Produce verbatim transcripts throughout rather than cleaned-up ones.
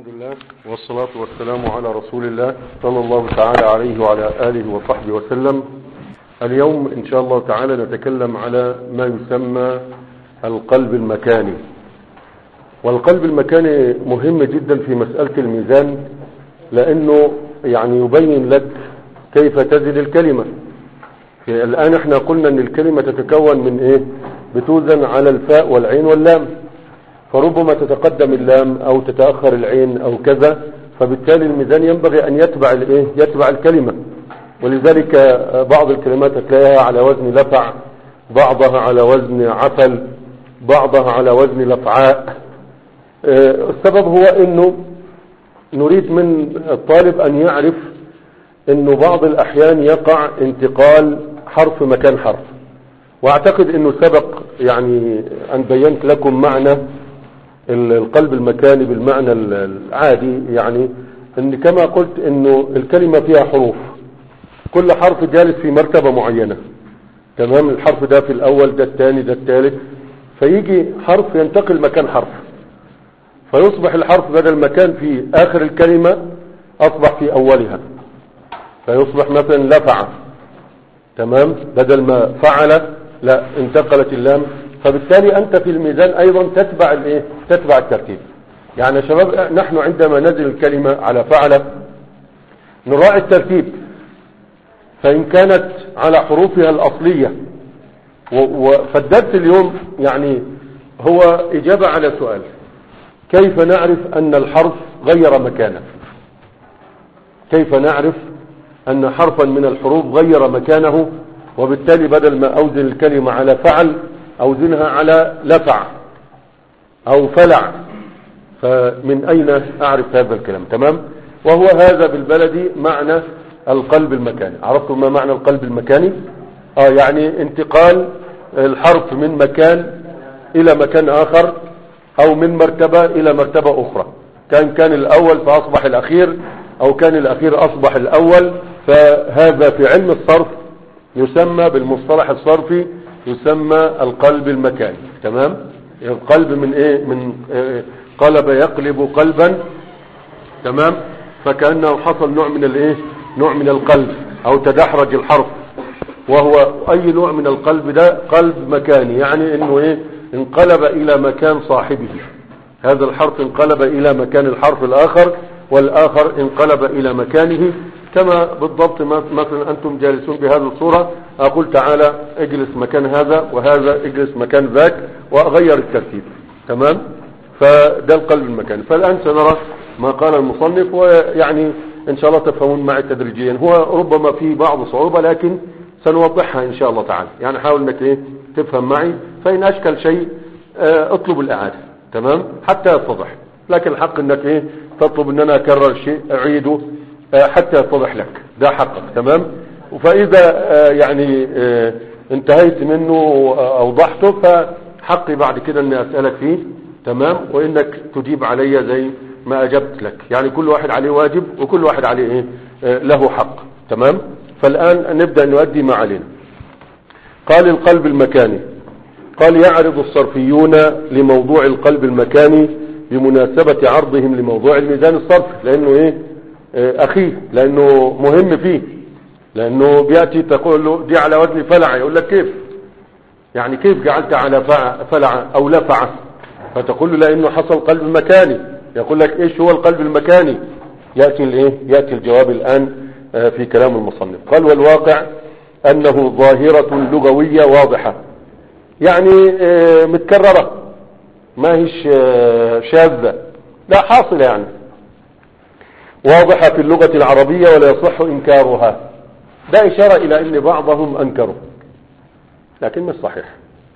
الحمد لله والصلاة والسلام على رسول الله صلى الله تعالى عليه وعلى آله وصحبه وسلم. اليوم إن شاء الله تعالى نتكلم على ما يسمى القلب المكاني. والقلب المكاني مهم جدا في مسألة الميزان، لأنه يعني يبين لك كيف تزن الكلمة. الآن احنا قلنا أن الكلمة تتكون من إيه؟ بتوزن على الفاء والعين واللام، فربما تتقدم اللام او تتأخر العين او كذا، فبالتالي الميزان ينبغي ان يتبع الايه يتبع الكلمة. ولذلك بعض الكلمات تلاقيها على وزن لفع، بعضها على وزن عفل، بعضها على وزن لفعاء. السبب هو انه نريد من الطالب ان يعرف انه بعض الاحيان يقع انتقال حرف مكان حرف، واعتقد انه سبق يعني ان بينت لكم معنى القلب المكاني بالمعنى العادي، يعني ان كما قلت انه الكلمة فيها حروف، كل حرف جالس في مرتبة معينة، تمام؟ الحرف ده في الاول، ده الثاني، ده الثالث، فيجي حرف ينتقل مكان حرف، فيصبح الحرف بدل ما كان في اخر الكلمة اصبح في اولها، فيصبح مثلا لفع، تمام؟ بدل ما فعل لا انتقلت اللام. فبالتالي انت في الميزان ايضا تتبع الايه تتبع الترتيب. يعني يا شباب نحن عندما نزل الكلمة على فعل نراعي الترتيب، فان كانت على حروفها الاصلية. فالدرس اليوم يعني هو اجابة على سؤال: كيف نعرف ان الحرف غير مكانه؟ كيف نعرف ان حرفا من الحروف غير مكانه، وبالتالي بدل ما اوزن الكلمة على فعل اوزنها على لفع او فلع؟ فمن اين اعرف هذا الكلام؟ تمام. وهو هذا بالبلدي معنى القلب المكاني. عرفتم ما معنى القلب المكاني؟ اه يعني انتقال الحرف من مكان الى مكان اخر، او من مرتبة الى مرتبة اخرى. كان كان الاول فاصبح الاخير، او كان الاخير اصبح الاول. فهذا في علم الصرف يسمى بالمصطلح الصرفي يسمى القلب المكاني. تمام. القلب من ايه؟ من إيه؟ قلب يقلب قلبا، تمام؟ فكأنه حصل نوع من الايه نوع من القلب، او تدحرج الحرف. وهو اي نوع من القلب ده؟ قلب مكاني، يعني انه ايه انقلب الى مكان صاحبه. هذا الحرف انقلب الى مكان الحرف الاخر، والاخر انقلب الى مكانه. كما بالضبط مثلا انتم جالسون بهذه الصورة، اقول تعالى اجلس مكان هذا، وهذا اجلس مكان ذاك، واغير الترتيب. تمام. فده القلب المكاني. فالان سنرى ما قال المصنف، ويعني ان شاء الله تفهمون معي تدريجيا. هو ربما في بعض صعوبة، لكن سنوضحها ان شاء الله تعالى. يعني حاول انك ايه تفهم معي، فان اشكل شيء اه اطلب الاعادة، تمام، حتى يتضح. لكن الحق انك ايه تطلب ان انا اكرر الشيء اعيده حتى يتضح لك، ده حقك. تمام. فاذا يعني انتهيت منه واوضحته، فحقي بعد كده اني اسألك فيه، تمام، وانك تجيب علي زي ما اجبت لك. يعني كل واحد عليه واجب، وكل واحد عليه ايه له حق. تمام. فالان نبدأ نؤدي ما علينا. قال القلب المكاني. قال يعرض الصرفيون لموضوع القلب المكاني بمناسبة عرضهم لموضوع الميزان الصرفي، لانه ايه اخيه، لانه مهم فيه، لانه بيأتي تقول له دي على وزن فلع، يقول لك كيف يعني كيف جعلت على فلع او لفع؟ فتقول له لانه حصل قلب مكاني. يقول لك ايش هو القلب المكاني؟ يأتي الايه يأتي الجواب الان في كلام المصنف. قال والواقع انه ظاهرة لغوية واضحة، يعني متكررة، ما هيش شاذة، لا حاصلة، يعني واضحة في اللغة العربية ولا يصح إنكارها. ده إشارة إلى أن بعضهم أنكروا، لكن مش صحيح.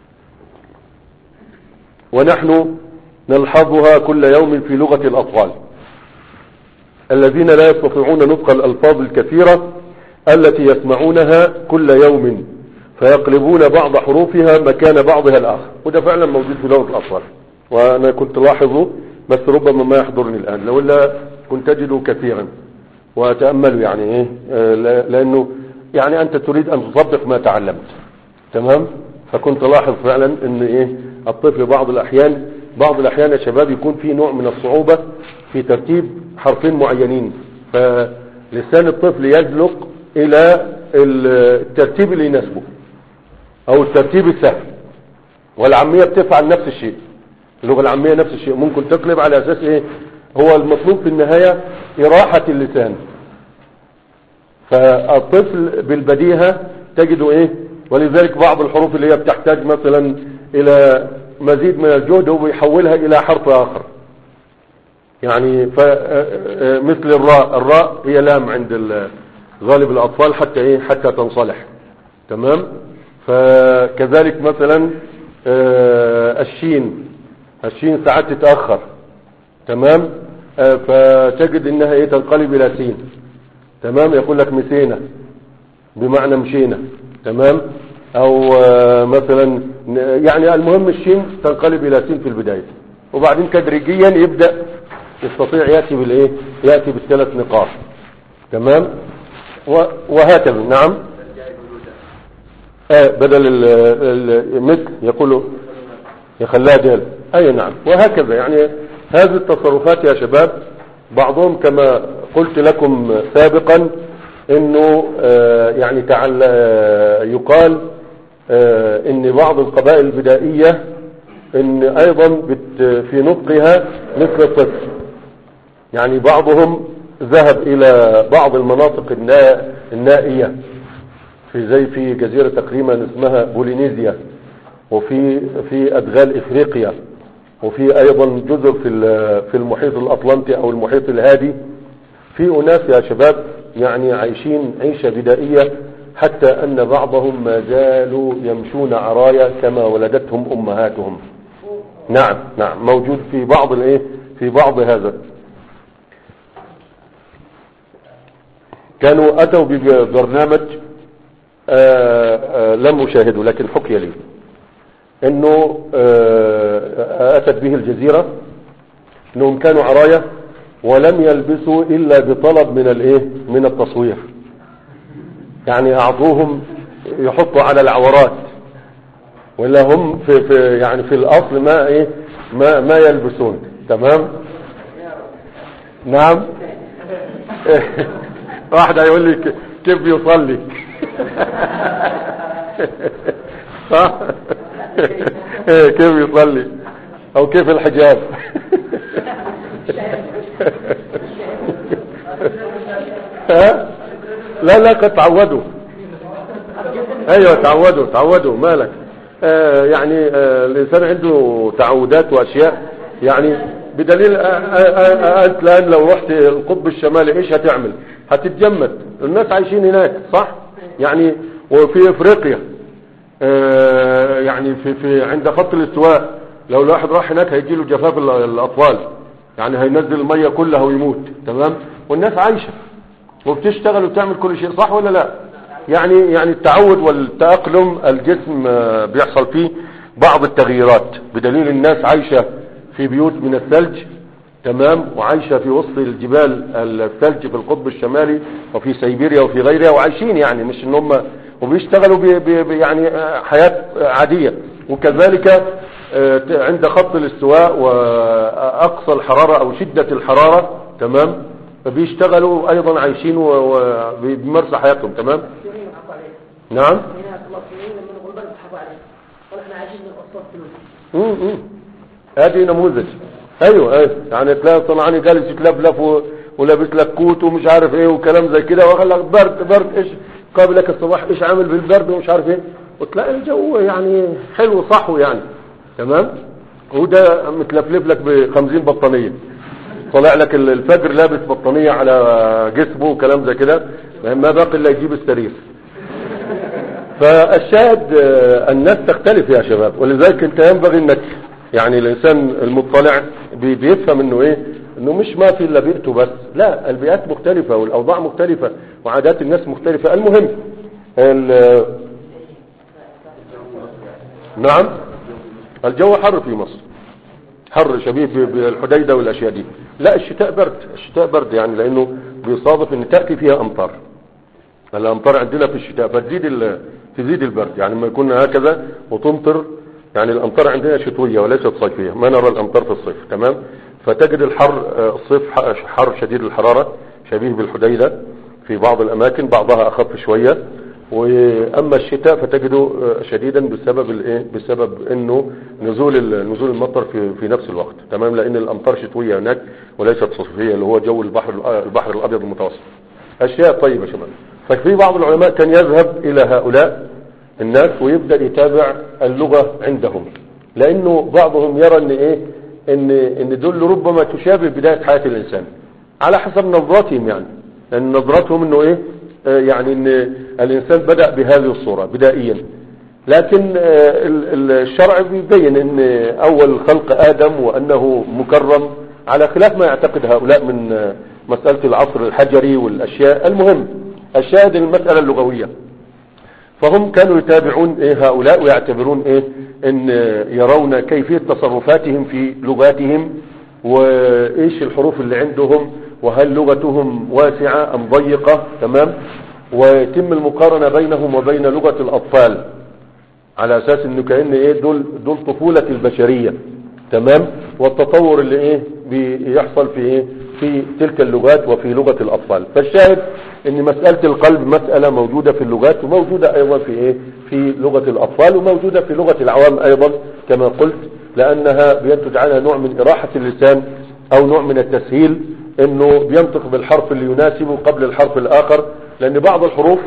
ونحن نلحظها كل يوم في لغة الأطفال الذين لا يستطيعون نطق الألفاظ الكثيرة التي يسمعونها كل يوم، فيقلبون بعض حروفها مكان بعضها الآخر. وده فعلا موجود في لغة الأطفال، وأنا كنت لاحظه، بس ربما ما يحضرني الآن، لو لا كنت أجده كثيرا وأتأمل. يعني إيه لأنه يعني أنت تريد أن تطبق ما تعلمت، تمام؟ فكنت لاحظ فعلا أن إيه الطفل بعض الأحيان بعض الأحيان يا شباب يكون في نوع من الصعوبة في ترتيب حرفين معينين، فلسان الطفل يزلق إلى الترتيب اللي يناسبه أو الترتيب السهل. والعامية بتفعل نفس الشيء، اللغة العامية نفس الشيء، ممكن تقلب على أساس إيه؟ هو المطلوب في النهاية إراحة اللسان. فالطفل بالبديهة تجده إيه؟ ولذلك بعض الحروف اللي هي بتحتاج مثلا إلى مزيد من الجهد وبيحولها إلى حرف آخر. يعني مثل الراء، الراء هي لام عند غالب الأطفال حتى إيه؟ حتى تنصلح. تمام. فكذلك مثلا الشين، الشين ساعات تتأخر. تمام. فتجد انها ايه؟ تنقلب الى سين. تمام. يقول لك مسينا بمعنى مشينا. تمام. او مثلا يعني المهم الشين تنقلب الى سين في البداية، وبعدين تدريجيا يبدأ يستطيع يأتي بالايه؟ يأتي بالثلاث نقاط. تمام. وهكذا. نعم. آه بدل المثل يقولوا يخليها دال. اي نعم. وهكذا. يعني هذه التصرفات يا شباب بعضهم كما قلت لكم سابقا انه آه يعني تعال آه يقال آه ان بعض القبائل البدائية ان ايضا بت في نطقها مثل الطفل. يعني بعضهم ذهب الى بعض المناطق النائية في زي في جزيرة تقريبا اسمها بولينيزيا، وفي في ادغال افريقيا، وفي ايضا جزر في في المحيط الاطلنطي او المحيط الهادي. في اناس يا شباب يعني عايشين عيشة بدائية، حتى ان بعضهم ما زالوا يمشون عرايا كما ولدتهم امهاتهم. نعم نعم موجود في بعض الايه في بعض هذا. كانوا اتوا ببرنامج آآ آآ لم اشاهده لكن حكي لي انه اتت به الجزيرة انهم كانوا عرايا ولم يلبسوا الا بطلب من الايه من التصوير. يعني اعطوهم يحطوا على العورات، ولا هم في, في يعني في الاصل ما ايه ما ما يلبسون. تمام. نعم. واحد هيقول لي كيف بيصلي كيف يصلي او كيف الحجاب لا لا قد تعودوا. ايوه تعودوا تعودوا مالك. آه يعني آه الانسان عنده تعودات واشياء. يعني بدليل آه آه انت الان لو رحت القطب الشمالي ايش هتعمل؟ هتتجمد. الناس عايشين هناك صح. يعني وفي افريقيا آه يعني في في عند خط الاستواء لو الواحد راح هناك هيجي له جفاف الاطفال، يعني هينزل الميه كلها ويموت. تمام. والناس عايشه وبتشتغل وبتعمل كل شيء صح ولا لا؟ يعني يعني التعود والتأقلم الجسم بيحصل فيه بعض التغييرات، بدليل الناس عايشة في بيوت من الثلج. تمام. وعايشة في وسط الجبال الثلج في القطب الشمالي وفي سيبيريا وفي غيرها، وعايشين يعني مش ان هم وبيشتغلوا بي بي يعني حياة عادية. وكذلك عند خط الاستواء واقصى الحرارة او شدة الحرارة. تمام. فبيشتغلوا ايضا عايشين وبيمارسوا حياتهم. تمام. نعم. امم هذه نموذج. ايوه ايوه يعني تلاقي صنعاني جالس يتلفلف ولابس لك كوت ومش عارف ايه وكلام زي كده، واخد لك برد برد ايش قابلك الصباح ايش عامل بالبرد ومش عارف ايه، وتلاقي الجو يعني حلو صحو يعني. تمام. وده متلفلف لك بخمسين بطانيه، طلع لك الفجر لابس بطانيه على جسمه وكلام زي كده، ما باقي الا يجيب السرير. فالشاهد الناس تختلف يا شباب، ولذلك انت ينبغي انك يعني الانسان المطلع بيفهم انه ايه، انه مش ما في الا بيئته بس، لا البيئات مختلفة والاوضاع مختلفة وعادات الناس مختلفة. المهم نعم الجو حر في مصر، حر شبيه بالحديدة والاشياء دي. لا الشتاء برد، الشتاء برد يعني لانه بيصادف ان تأتي فيها امطار. الامطار عندنا في الشتاء فتزيد تزيد البرد، يعني لما يكون هكذا وتمطر يعني الأمطار عندنا شتوية وليست صيفية، ما نرى الأمطار في الصيف. تمام. فتجد الحر الصيف حر شديد الحرارة شبيه بالحديدة في بعض الأماكن، بعضها أخف شوية. وأما الشتاء فتجده شديدا بسبب الايه بسبب انه نزول نزول المطر في في نفس الوقت. تمام. لأن الأمطار شتوية هناك وليست صيفية، اللي هو جو البحر البحر الأبيض المتوسط. أشياء طيبة يا شباب. ففي بعض العلماء كان يذهب إلى هؤلاء الناس ويبدأ يتابع اللغة عندهم، لأنه بعضهم يرى ان ايه ان ان دول ربما تشابه بداية حياة الإنسان على حسب نظرتهم، يعني لأن نظرتهم انه ايه آه يعني ان الإنسان بدأ بهذه الصورة بدائيا. لكن آه الشرع بيبين ان اول خلق آدم وانه مكرم على خلاف ما يعتقد هؤلاء من آه مسألة العصر الحجري والاشياء. المهم الشاهد المسألة اللغوية. فهم كانوا يتابعون إيه هؤلاء ويعتبرون إيه إن يرون كيفية تصرفاتهم في لغاتهم وإيش الحروف اللي عندهم، وهل لغتهم واسعة أم ضيقة. تمام. ويتم المقارنة بينهم وبين لغة الأطفال على أساس إنه كأن إيه دول دول طفولة البشرية. تمام. والتطور اللي إيه بيحصل في إيه في تلك اللغات وفي لغة الأطفال. فالشاهد ان مسألة القلب مسألة موجودة في اللغات وموجودة ايضا في ايه في لغة الاطفال وموجودة في لغة العوام ايضا كما قلت، لانها بينتج عنها نوع من اراحة اللسان او نوع من التسهيل، انه بينطق بالحرف اللي يناسبه قبل الحرف الاخر. لان بعض الحروف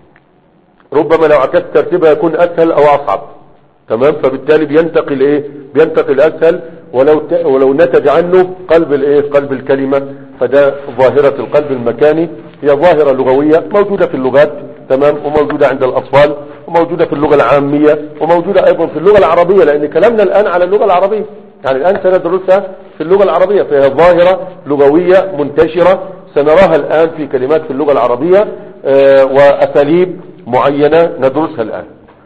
ربما لو عكست ترتيبها يكون اسهل او اصعب. تمام. فبالتالي بينتقل ايه بينتقل اسهل ولو ت... ولو نتج عنه قلب الايه قلب الكلمة. فده ظاهرة القلب المكاني، هي ظاهرة لغوية موجودة في اللغات. تمام. وموجودة عند الأطفال وموجودة في اللغة العامية وموجودة أيضا في اللغة العربية، لأن كلامنا الآن على اللغة العربية، يعني الآن سندرسها في اللغة العربية. فهي ظاهرة لغوية منتشرة سنراها الآن في كلمات في اللغة العربية آه وأساليب معينة ندرسها الآن.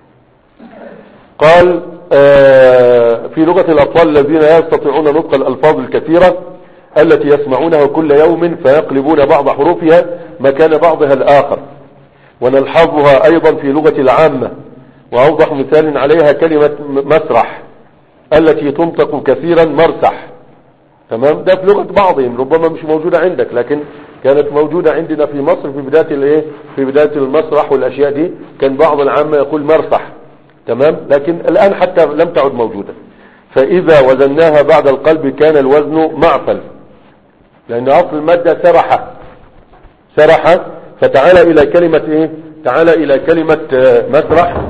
قال آه في لغة الأطفال الذين لا يستطيعون نطق الألفاظ الكثيرة التي يسمعونها كل يوم فيقلبون بعض حروفها مكان بعضها الآخر. ونلحظها أيضا في لغة العامة، وأوضح مثال عليها كلمة مسرح التي تنطق كثيرا مرسح. تمام. ده في لغة بعضهم، ربما مش موجودة عندك، لكن كانت موجودة عندنا في مصر في بداية الايه في بداية المسرح والأشياء دي، كان بعض العامة يقول مرسح. تمام. لكن الآن حتى لم تعد موجودة. فإذا وزناها بعد القلب كان الوزن معفل، لأن أصل المادة سرحة سرحة. فتعالى إلى كلمة إيه تعالى إلى كلمة مسرح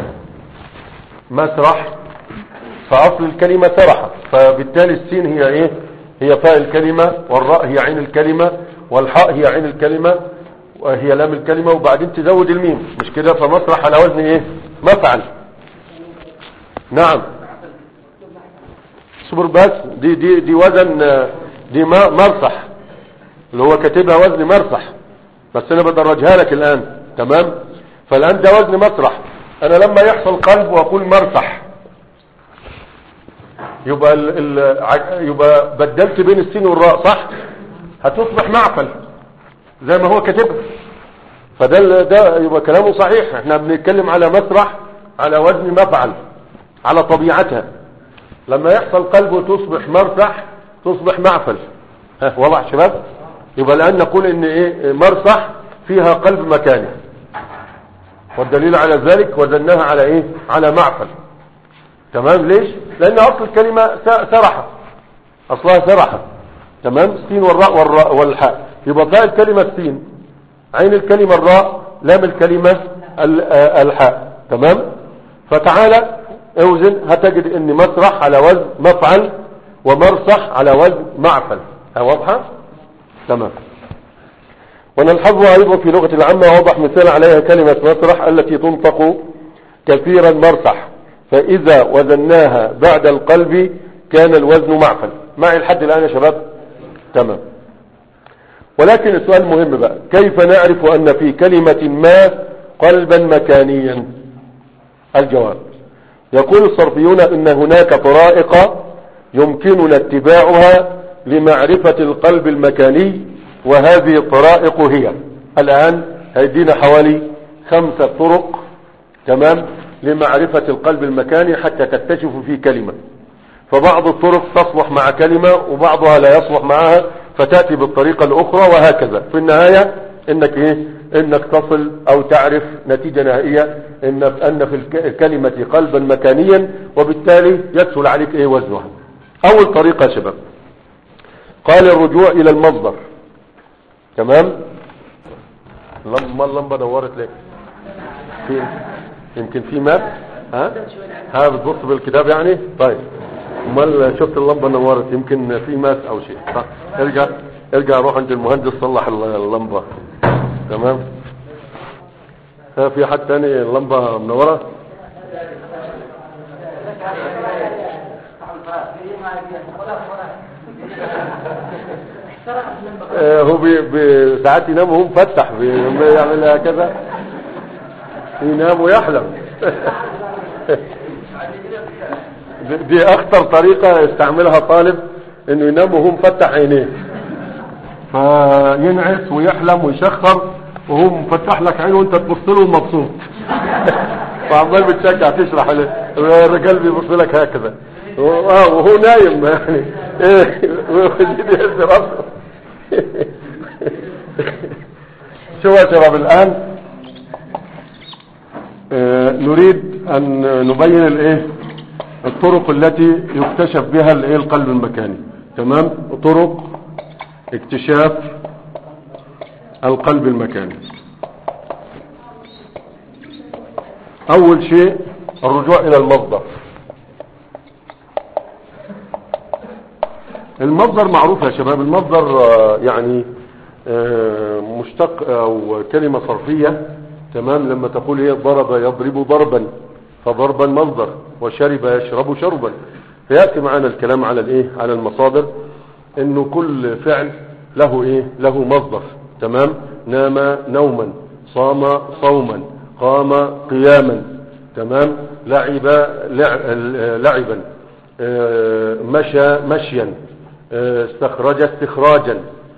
مسرح فأصل الكلمة سرحة. فبالتالي السين هي إيه هي فاء الكلمة، والراء هي عين الكلمة، والحاء هي عين الكلمة، وهي لام الكلمة، وبعدين تزود الميم. مش كده؟ فمسرح على وزن إيه مفعل. نعم. صبر بس دي دي دي وزن دي مرصح اللي هو كاتبها وزن مرصح، بس انا بدرجها لك الان. تمام. فالان ده وزن مسرح. انا لما يحصل قلب واقول مرصح يبقى ال ال يبقى بدلت بين السين والراء، صح؟ هتصبح معفل زي ما هو كاتبها. فده ده يبقى كلامه صحيح. احنا بنتكلم على مسرح على وزن مفعل على طبيعتها. لما يحصل قلب وتصبح مرصح تصبح معفل. ها واضح شباب؟ يبقى الآن نقول ان ايه مرصح فيها قلب مكاني، والدليل على ذلك وزناها على ايه على معفل. تمام. ليش؟ لان اصل الكلمة سرحة، اصلها سرحة. تمام. السين والراء والراء والحاء، يبقى فاء الكلمة السين، عين الكلمة الراء، لام الكلمة الحاء. تمام. فتعالى اوزن هتجد ان مسرح على وزن مفعل ومرصح على وزن معفل. واضحة؟ تمام. ونلحظها ايضا في لغة العامة، ووضح مثال عليها كلمة مسرح التي تنطق كثيرا مرصح. فاذا وزناها بعد القلب كان الوزن معفل. معي الحد الان يا شباب؟ تمام. ولكن السؤال مهم بقى، كيف نعرف ان في كلمة ما قلبا مكانيا؟ الجواب، يقول الصرفيون ان هناك طرائق يمكننا اتباعها لمعرفة القلب المكاني، وهذه الطرائق هي الآن هيدينا حوالي خمسة طرق. تمام. لمعرفة القلب المكاني حتى تكتشف فيه كلمة. فبعض الطرق تصلح مع كلمة وبعضها لا يصلح معها، فتأتي بالطريقة الأخرى، وهكذا. في النهاية إنك إيه إنك تصل أو تعرف نتيجة نهائية إن أن في الكلمة قلبا مكانيا، وبالتالي يسهل عليك إيه وزنها. أول طريقة يا شباب قال الرجوع إلى المصدر. تمام. لما اللمبة دورت ليه؟ في يمكن في ماب. ها ها بتبص بالكتاب يعني. طيب امال شفت اللمبة نورت، يمكن في ماس او شيء. ارجع ارجع روح عند المهندس صلح اللمبة. تمام. ها في حد تاني اللمبة منورة؟ هو ساعات ينام وهو مفتح، بيعمل كذا، ينام ويحلم. دي اخطر طريقة يستعملها طالب، انه ينام وهو مفتح عينيه، فينعس ويحلم ويشخر وهو مفتح لك عينه وانت تبص له مبسوط. فعمال بتشجع تشرح الرجال بيبص لك هكذا وهو نايم يعني ايه ويهز راسه. شو يا شباب الان اه نريد ان نبين الايه الطرق التي يكتشف بها الايه القلب المكاني. تمام. طرق اكتشاف القلب المكاني. اول شيء الرجوع الى المصدر. المصدر معروف يا شباب. المصدر يعني مشتق او كلمة صرفية. تمام. لما تقول ايه ضرب يضرب ضربا، فضربا مصدر، وشرب يشرب شربا. فيأتي معنا الكلام على الايه على المصادر، انه كل فعل له ايه له مصدر. تمام. نام نوما، صام صوما، قام قياما. تمام. لعب لعبا، مشى مشيا، استخرج استخراجا،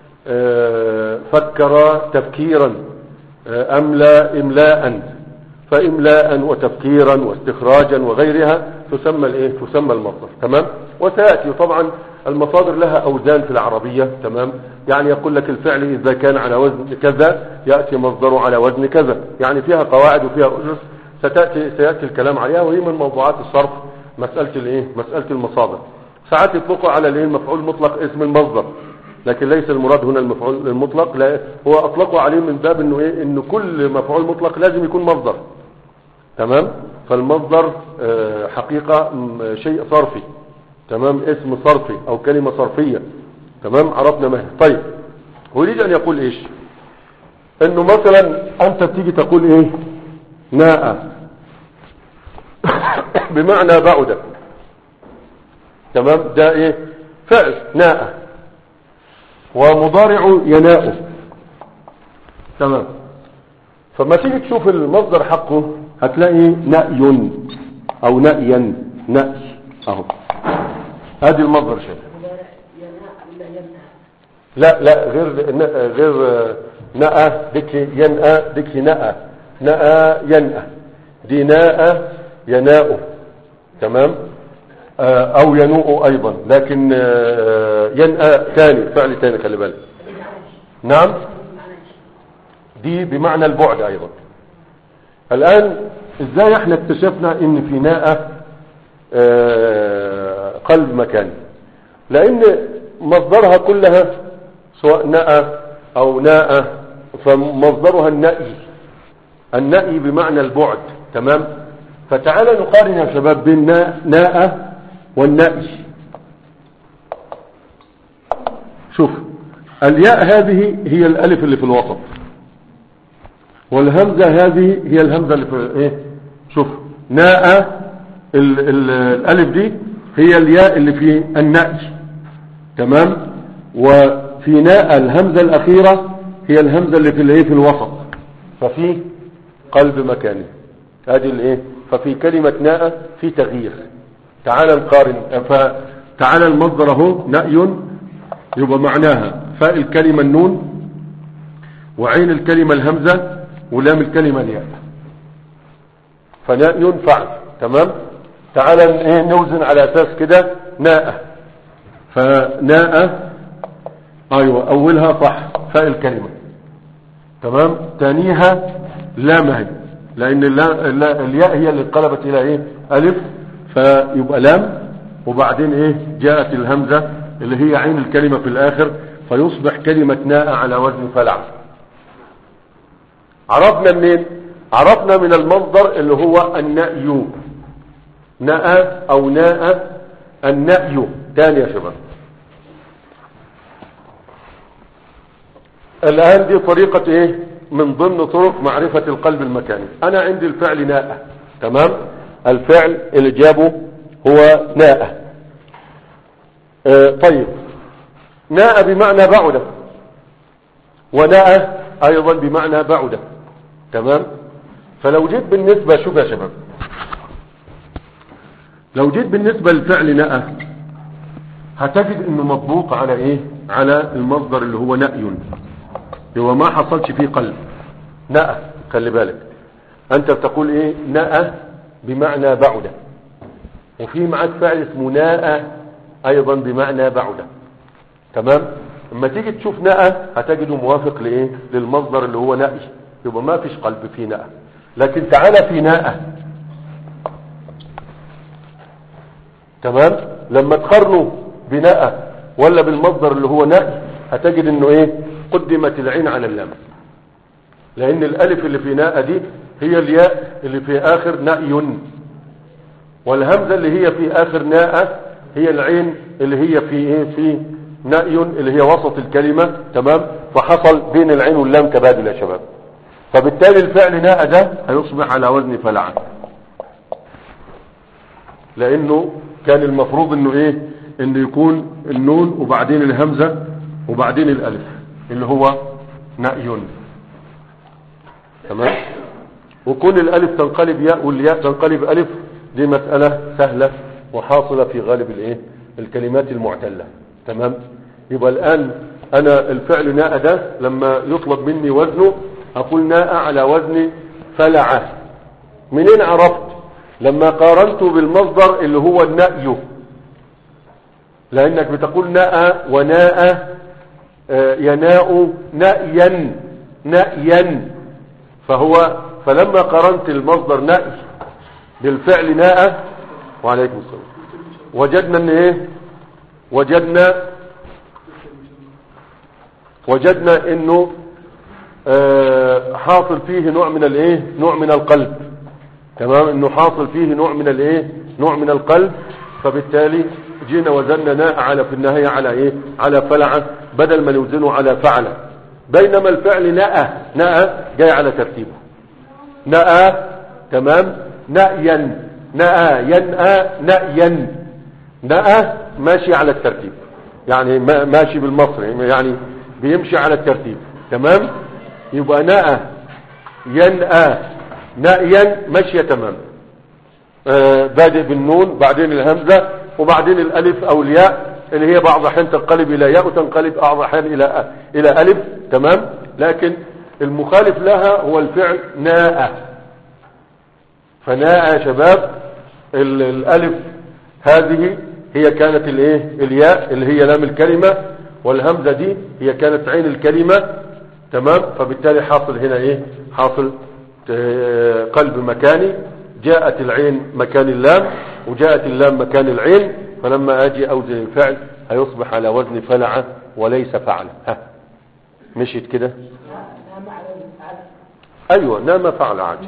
فكر تفكيرا، املى املاء. فاملاء وتفكيرا واستخراجا وغيرها تسمى الايه تسمى المصدر. تمام. وسياتي طبعا المصادر لها اوزان في العربية. تمام. يعني يقول لك الفعل اذا كان على وزن كذا ياتي مصدره على وزن كذا، يعني فيها قواعد وفيها اسس ستاتي سياتي الكلام عليها، وهي من موضوعات الصرف مساله الايه مساله المصادر. ساعات يطلقوا على الايه المفعول المطلق اسم المصدر، لكن ليس المراد هنا المفعول المطلق، لا هو اطلقوا عليه من باب انه ايه انه كل مفعول مطلق لازم يكون مصدر. تمام. فالمصدر حقيقة شيء صرفي. تمام. اسم صرفي او كلمة صرفية. تمام. عرفنا ما هي. طيب اريد ان يقول ايش، انه مثلا انت بتيجي تقول ايه ناء بمعنى بعد. تمام. ده ايه فعل ناء، ومضارع يناء. تمام. فما تيجي تشوف المصدر حقه هتلاقي نأي او نأيا. نأي اهو هذه المصدر شيء. لا لا غير غير نأى ديك ينأى ديك نأى نأى ينأى دي ناء يناء. تمام. او ينوء ايضا، لكن ينأى ثاني فعل ثاني خلي بالك. نعم. دي بمعنى البعد ايضا. الان ازاي احنا اكتشفنا ان في ناء قلب مكاني؟ لان مصدرها كلها سواء ناء او ناء فمصدرها النأي. النأي بمعنى البعد. تمام. فتعالى نقارن يا شباب بين ناء والنأي. شوف الياء هذه هي الالف اللي في الوسط، والهمزة هذه هي الهمزة اللي في ايه شوف ناء ال ال الالف دي هي الياء اللي في النأي. تمام. وفي ناء الهمزة الاخيرة هي الهمزة اللي في الايه في الوسط، ففي قلب مكاني. هذه الايه ففي كلمة ناء في تغيير. تعال نقارن. فتعال المصدر اهو نأي، يبقى معناها فاء الكلمة النون، وعين الكلمة الهمزة، ولام الكلمة الياء. فناء فعل. تمام. تعال ايه نوزن على اساس كده. ناء، فناء ايوه اولها صح فاء الكلمة. تمام. ثانيها لام هي، لان الياء هي اللي اتقلبت الى ايه الف، فيبقى لام، وبعدين ايه جاءت الهمزة اللي هي عين الكلمة في الاخر، فيصبح كلمة ناء على وزن فلع. عرفنا منين؟ عرفنا من المصدر اللي هو النأي. ناء او ناء، النأي. تاني يا شباب، الآن دي طريقة ايه من ضمن طرق معرفة القلب المكاني. انا عندي الفعل ناء. تمام. الفعل اللي جابه هو ناء. اه طيب، ناء بمعنى بعد، وناء ايضا بمعنى بعد. تمام. فلو جيت بالنسبة، شوف يا شباب، لو جيت بالنسبة للفعل ناء هتجد انه مضبوط على ايه على المصدر اللي هو نأي. هو ما حصلش فيه قلب. ناء، خلي بالك انت بتقول ايه ناء بمعنى بعد، وفي معك فعل اسمه ناء ايضا بمعنى بعد. تمام. اما تيجي تشوف ناء هتجده موافق لايه للمصدر اللي هو نأي، يبقى ما فيش قلب في ناء. لكن تعالى في ناء، تمام، لما تقارنوا بناء ولا بالمصدر اللي هو نأي هتجد انه ايه قدمت العين على اللام، لان الالف اللي في ناء دي هي الياء اللي في اخر نأي، والهمزة اللي هي في اخر ناء هي العين اللي هي في ايه في نأي اللي هي وسط الكلمة. تمام. فحصل بين العين واللام تبادل يا شباب، فبالتالي الفعل ناء ده هيصبح على وزن فلعة، لانه كان المفروض انه ايه انه يكون النون وبعدين الهمزة وبعدين الالف اللي هو نأي. تمام. وكون الالف تنقلب ياء والياء تنقلب الف، دي مسألة سهلة وحاصلة في غالب الايه الكلمات المعتلة. تمام. يبقى الان انا الفعل ناء ده لما يطلب مني وزنه اقول ناء على وزن فلعة. منين عرفت؟ لما قارنته بالمصدر اللي هو النأي، لانك بتقول ناء وناء يناء نأيا نأيا، فهو فلما قارنت المصدر نأي بالفعل ناء، وعليكم السلام، وجدنا ان ايه وجدنا وجدنا انه آه حاصل فيه نوع من الايه نوع من القلب. تمام. انه حاصل فيه نوع من الايه نوع من القلب، فبالتالي جينا وزننا ناء على في النهاية على ايه على فلعة بدل ما نوزنه على فعلة. بينما الفعل ناء ناء جاي على ترتيبه ناء. تمام. نأيا ناء ينأى نأيا. ناء ماشي على الترتيب، يعني ماشي بالمصري، يعني بيمشي على الترتيب. تمام. يبقى ناء ينأى نأيا ماشية تمام. آه بادئ بالنون بعدين الهمزة وبعدين الالف او الياء اللي هي بعض احيان تنقلب الى ياء وتنقلب بعض احيان الى الى الف. تمام. لكن المخالف لها هو الفعل ناء. فناء يا شباب الالف هذه هي كانت الايه الياء اللي هي لام الكلمة، والهمزة دي هي كانت عين الكلمة. تمام. فبالتالي حاصل هنا ايه حاصل قلب مكاني، جاءت العين مكان اللام وجاءت اللام مكان العين، فلما اجي اوزن الفعل هيصبح على وزن فلعة وليس فعلة. ها مشيت كده؟ ايوه نام فعل عادي.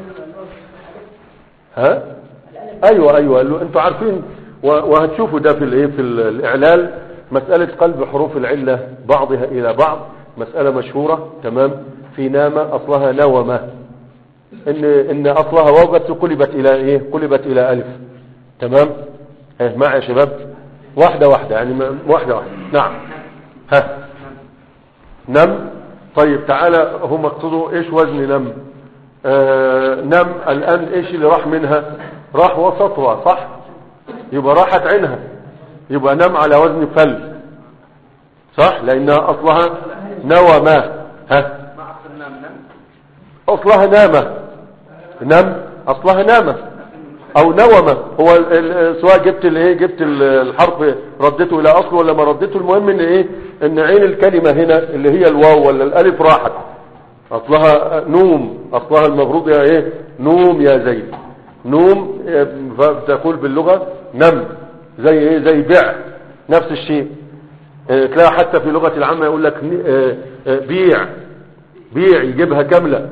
ها ايوه ايوه انتوا عارفين، وهتشوفوا ده في الايه في الاعلال مسألة قلب حروف العلة بعضها الى بعض، مسألة مشهورة. تمام. في نام اصلها نومة، ان ان اصلها واو بس قلبت الى ايه قلبت الى الف. تمام. ها معي يا شباب واحدة واحدة يعني واحدة واحدة. نعم. ها نم. طيب تعالى هم اقصدوا ايش وزن نم؟ آه نم الان ايش اللي راح منها؟ راح وسطها صح، يبقى راحت عينها، يبقى نم على وزن فل صح، لانها اصلها نوما. ها اصلها نامة. نم اصلها نامة او نومة. هو سواء جبت الايه جبت الحرف ردته الى اصله ولا ما ردته، المهم ان ايه ان عين الكلمة هنا اللي هي الواو ولا الالف راحت، اصلها نوم، اصلها المفروض يا ايه نوم يا زيد، نوم، فتقول باللغة نم، زي ايه زي بيع، نفس الشيء. تلاقي حتى في لغة العامة يقول لك بيع، بيع يجيبها كاملة،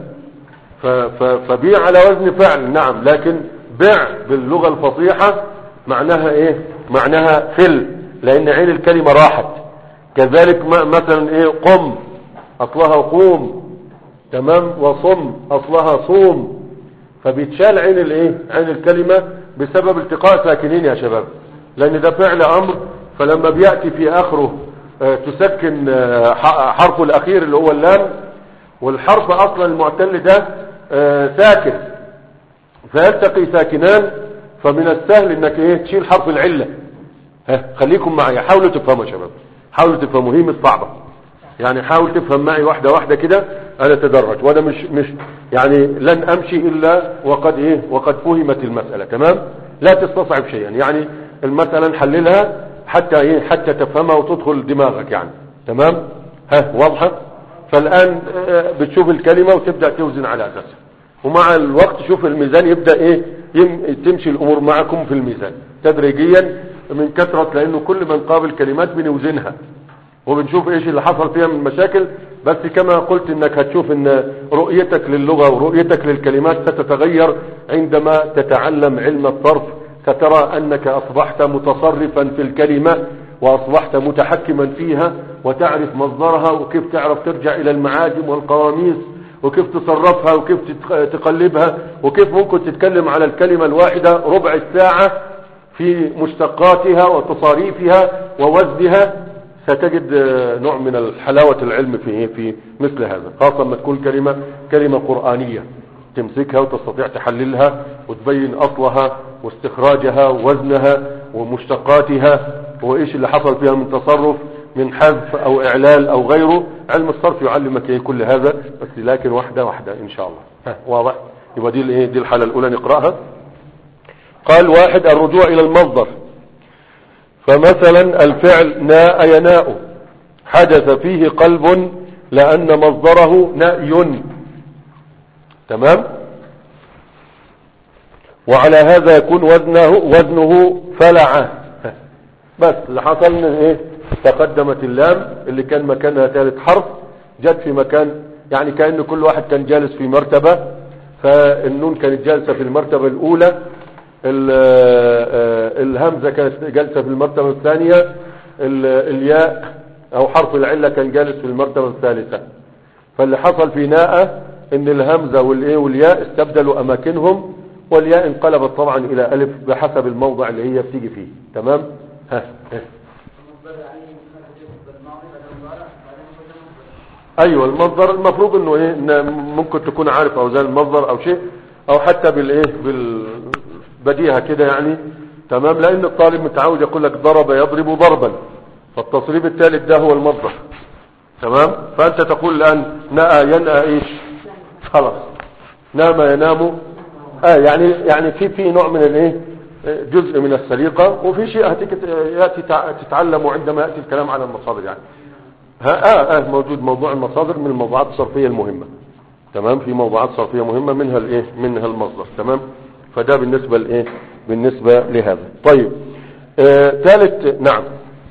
فبيع على وزن فعل نعم، لكن بيع باللغة الفصيحة معناها ايه معناها فل، لان عين الكلمة راحت. كذلك مثلا ايه قم اصلها قوم، تمام، وصم اصلها صوم، فبيتشال عين الايه عين الكلمة بسبب التقاء ساكنين يا شباب، لان ده فعل امر، فلما بيأتي في اخره آه تسكن آه حرفه الاخير اللي هو اللام، والحرف اصلا المعتل ده آه ساكن، فيلتقي ساكنان، فمن السهل انك ايه تشيل حرف العلة. ها خليكم معي، حاولوا تفهموا يا شباب، حاولوا تفهموا، هي مش صعبة يعني، حاول تفهم معي واحدة واحدة كده، انا اتدرج وانا مش مش يعني لن امشي الا وقد ايه وقد فهمت المسألة، تمام، لا تستصعب شيئا يعني، المسألة نحللها حتى ايه حتى تفهمها وتدخل دماغك يعني، تمام. ها واضحة. فالان بتشوف الكلمة وتبدأ توزن على اساسها، ومع الوقت شوف الميزان يبدأ ايه تمشي الامور معكم في الميزان تدريجيا من كثرة، لانه كل ما نقابل كلمات بنوزنها وبنشوف ايش اللي حصل فيها من مشاكل. بس كما قلت انك هتشوف ان رؤيتك للغة ورؤيتك للكلمات ستتغير عندما تتعلم علم الصرف، سترى انك اصبحت متصرفا في الكلمة واصبحت متحكما فيها، وتعرف مصدرها وكيف تعرف ترجع الى المعاجم والقواميس وكيف تصرفها وكيف تقلبها، وكيف ممكن تتكلم على الكلمة الواحدة ربع الساعة في مشتقاتها وتصاريفها ووزنها. ستجد نوع من الحلاوة العلم في في مثل هذا، خاصة لما تكون كلمة كلمة قرآنية تمسكها وتستطيع تحللها وتبين أصلها واستخراجها ووزنها ومشتقاتها وإيش اللي حصل فيها من تصرف من حذف أو إعلال أو غيره. علم الصرف يعلمك إيه كل هذا، بس لكن واحدة واحدة إن شاء الله. ها واضح؟ يبقى دي الإيه دي الحالة الأولى نقرأها. قال واحد الرجوع إلى المصدر، فمثلا الفعل ناء يناء حدث فيه قلب لأن مصدره نأي، تمام، وعلى هذا يكون وزنه وزنه فلع. بس اللي حصل ان ايه تقدمت اللام اللي كان مكانها ثالث حرف جت في مكان، يعني كأن كل واحد كان جالس في مرتبة، فالنون كانت جالسة في المرتبة الأولى، الهمزة كانت جالسة في المرتبة الثانية، الياء او حرف العلة كان جالس في المرتبة الثالثة. فاللي حصل في ناء ان الهمزة والايه والياء استبدلوا اماكنهم، والياء انقلبت طبعا الى الف بحسب الموضع اللي هي بتيجي فيه، تمام. ها, ها. ايوه المصدر المفروض انه ايه إن ممكن تكون عارف اوزان المصدر او شيء، او حتى بالايه بالبديهة كده يعني، تمام، لان الطالب متعود يقول لك ضرب يضرب ضربا، فالتصريف الثالث ده هو المصدر، تمام. فانت تقول الان نأى ينأى ايش، خلاص، نام ينام، اه يعني يعني في في نوع من الايه جزء من السليقة، وفي شيء ياتي تتعلم عندما ياتي الكلام على المصادر يعني. ها اه اه موجود موضوع المصادر من الموضوعات الصرفية المهمة، تمام، في موضوعات صرفية مهمة منها الايه منها المصدر، تمام. فده بالنسبة لايه بالنسبة لهذا. طيب آه ثالث نعم.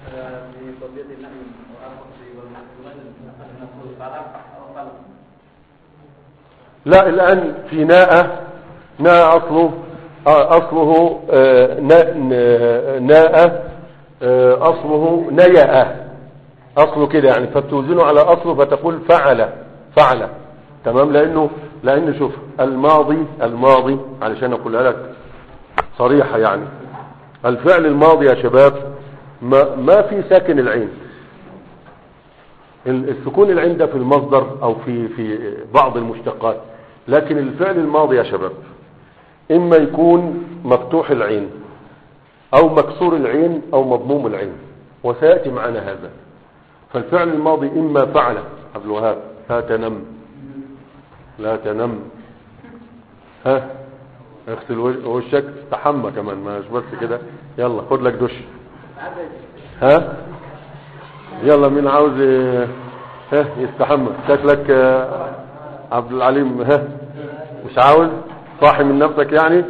لا الآن في ناء ناء أصله آه أصله آه ناء آه أصله نيأ، أصله كده يعني، فتوزنه على أصله فتقول فعل فعل، تمام. لأنه لأنه شوف الماضي الماضي علشان أقولها لك صريحة يعني، الفعل الماضي يا شباب ما, ما في ساكن العين، السكون العين ده في المصدر أو في في بعض المشتقات، لكن الفعل الماضي يا شباب إما يكون مفتوح العين أو مكسور العين أو مضموم العين، وسيأتي معنا هذا. فالفعل الماضي إما فعل عبد الوهاب لا تنم لا تنم ها اغسل وشك، استحمى كمان مش بس كده. يلا خد لك دش. ها يلا مين عاوز ها يستحمى؟ شكلك عبد العليم ها مش عاوز، صاحي من نفسك يعني.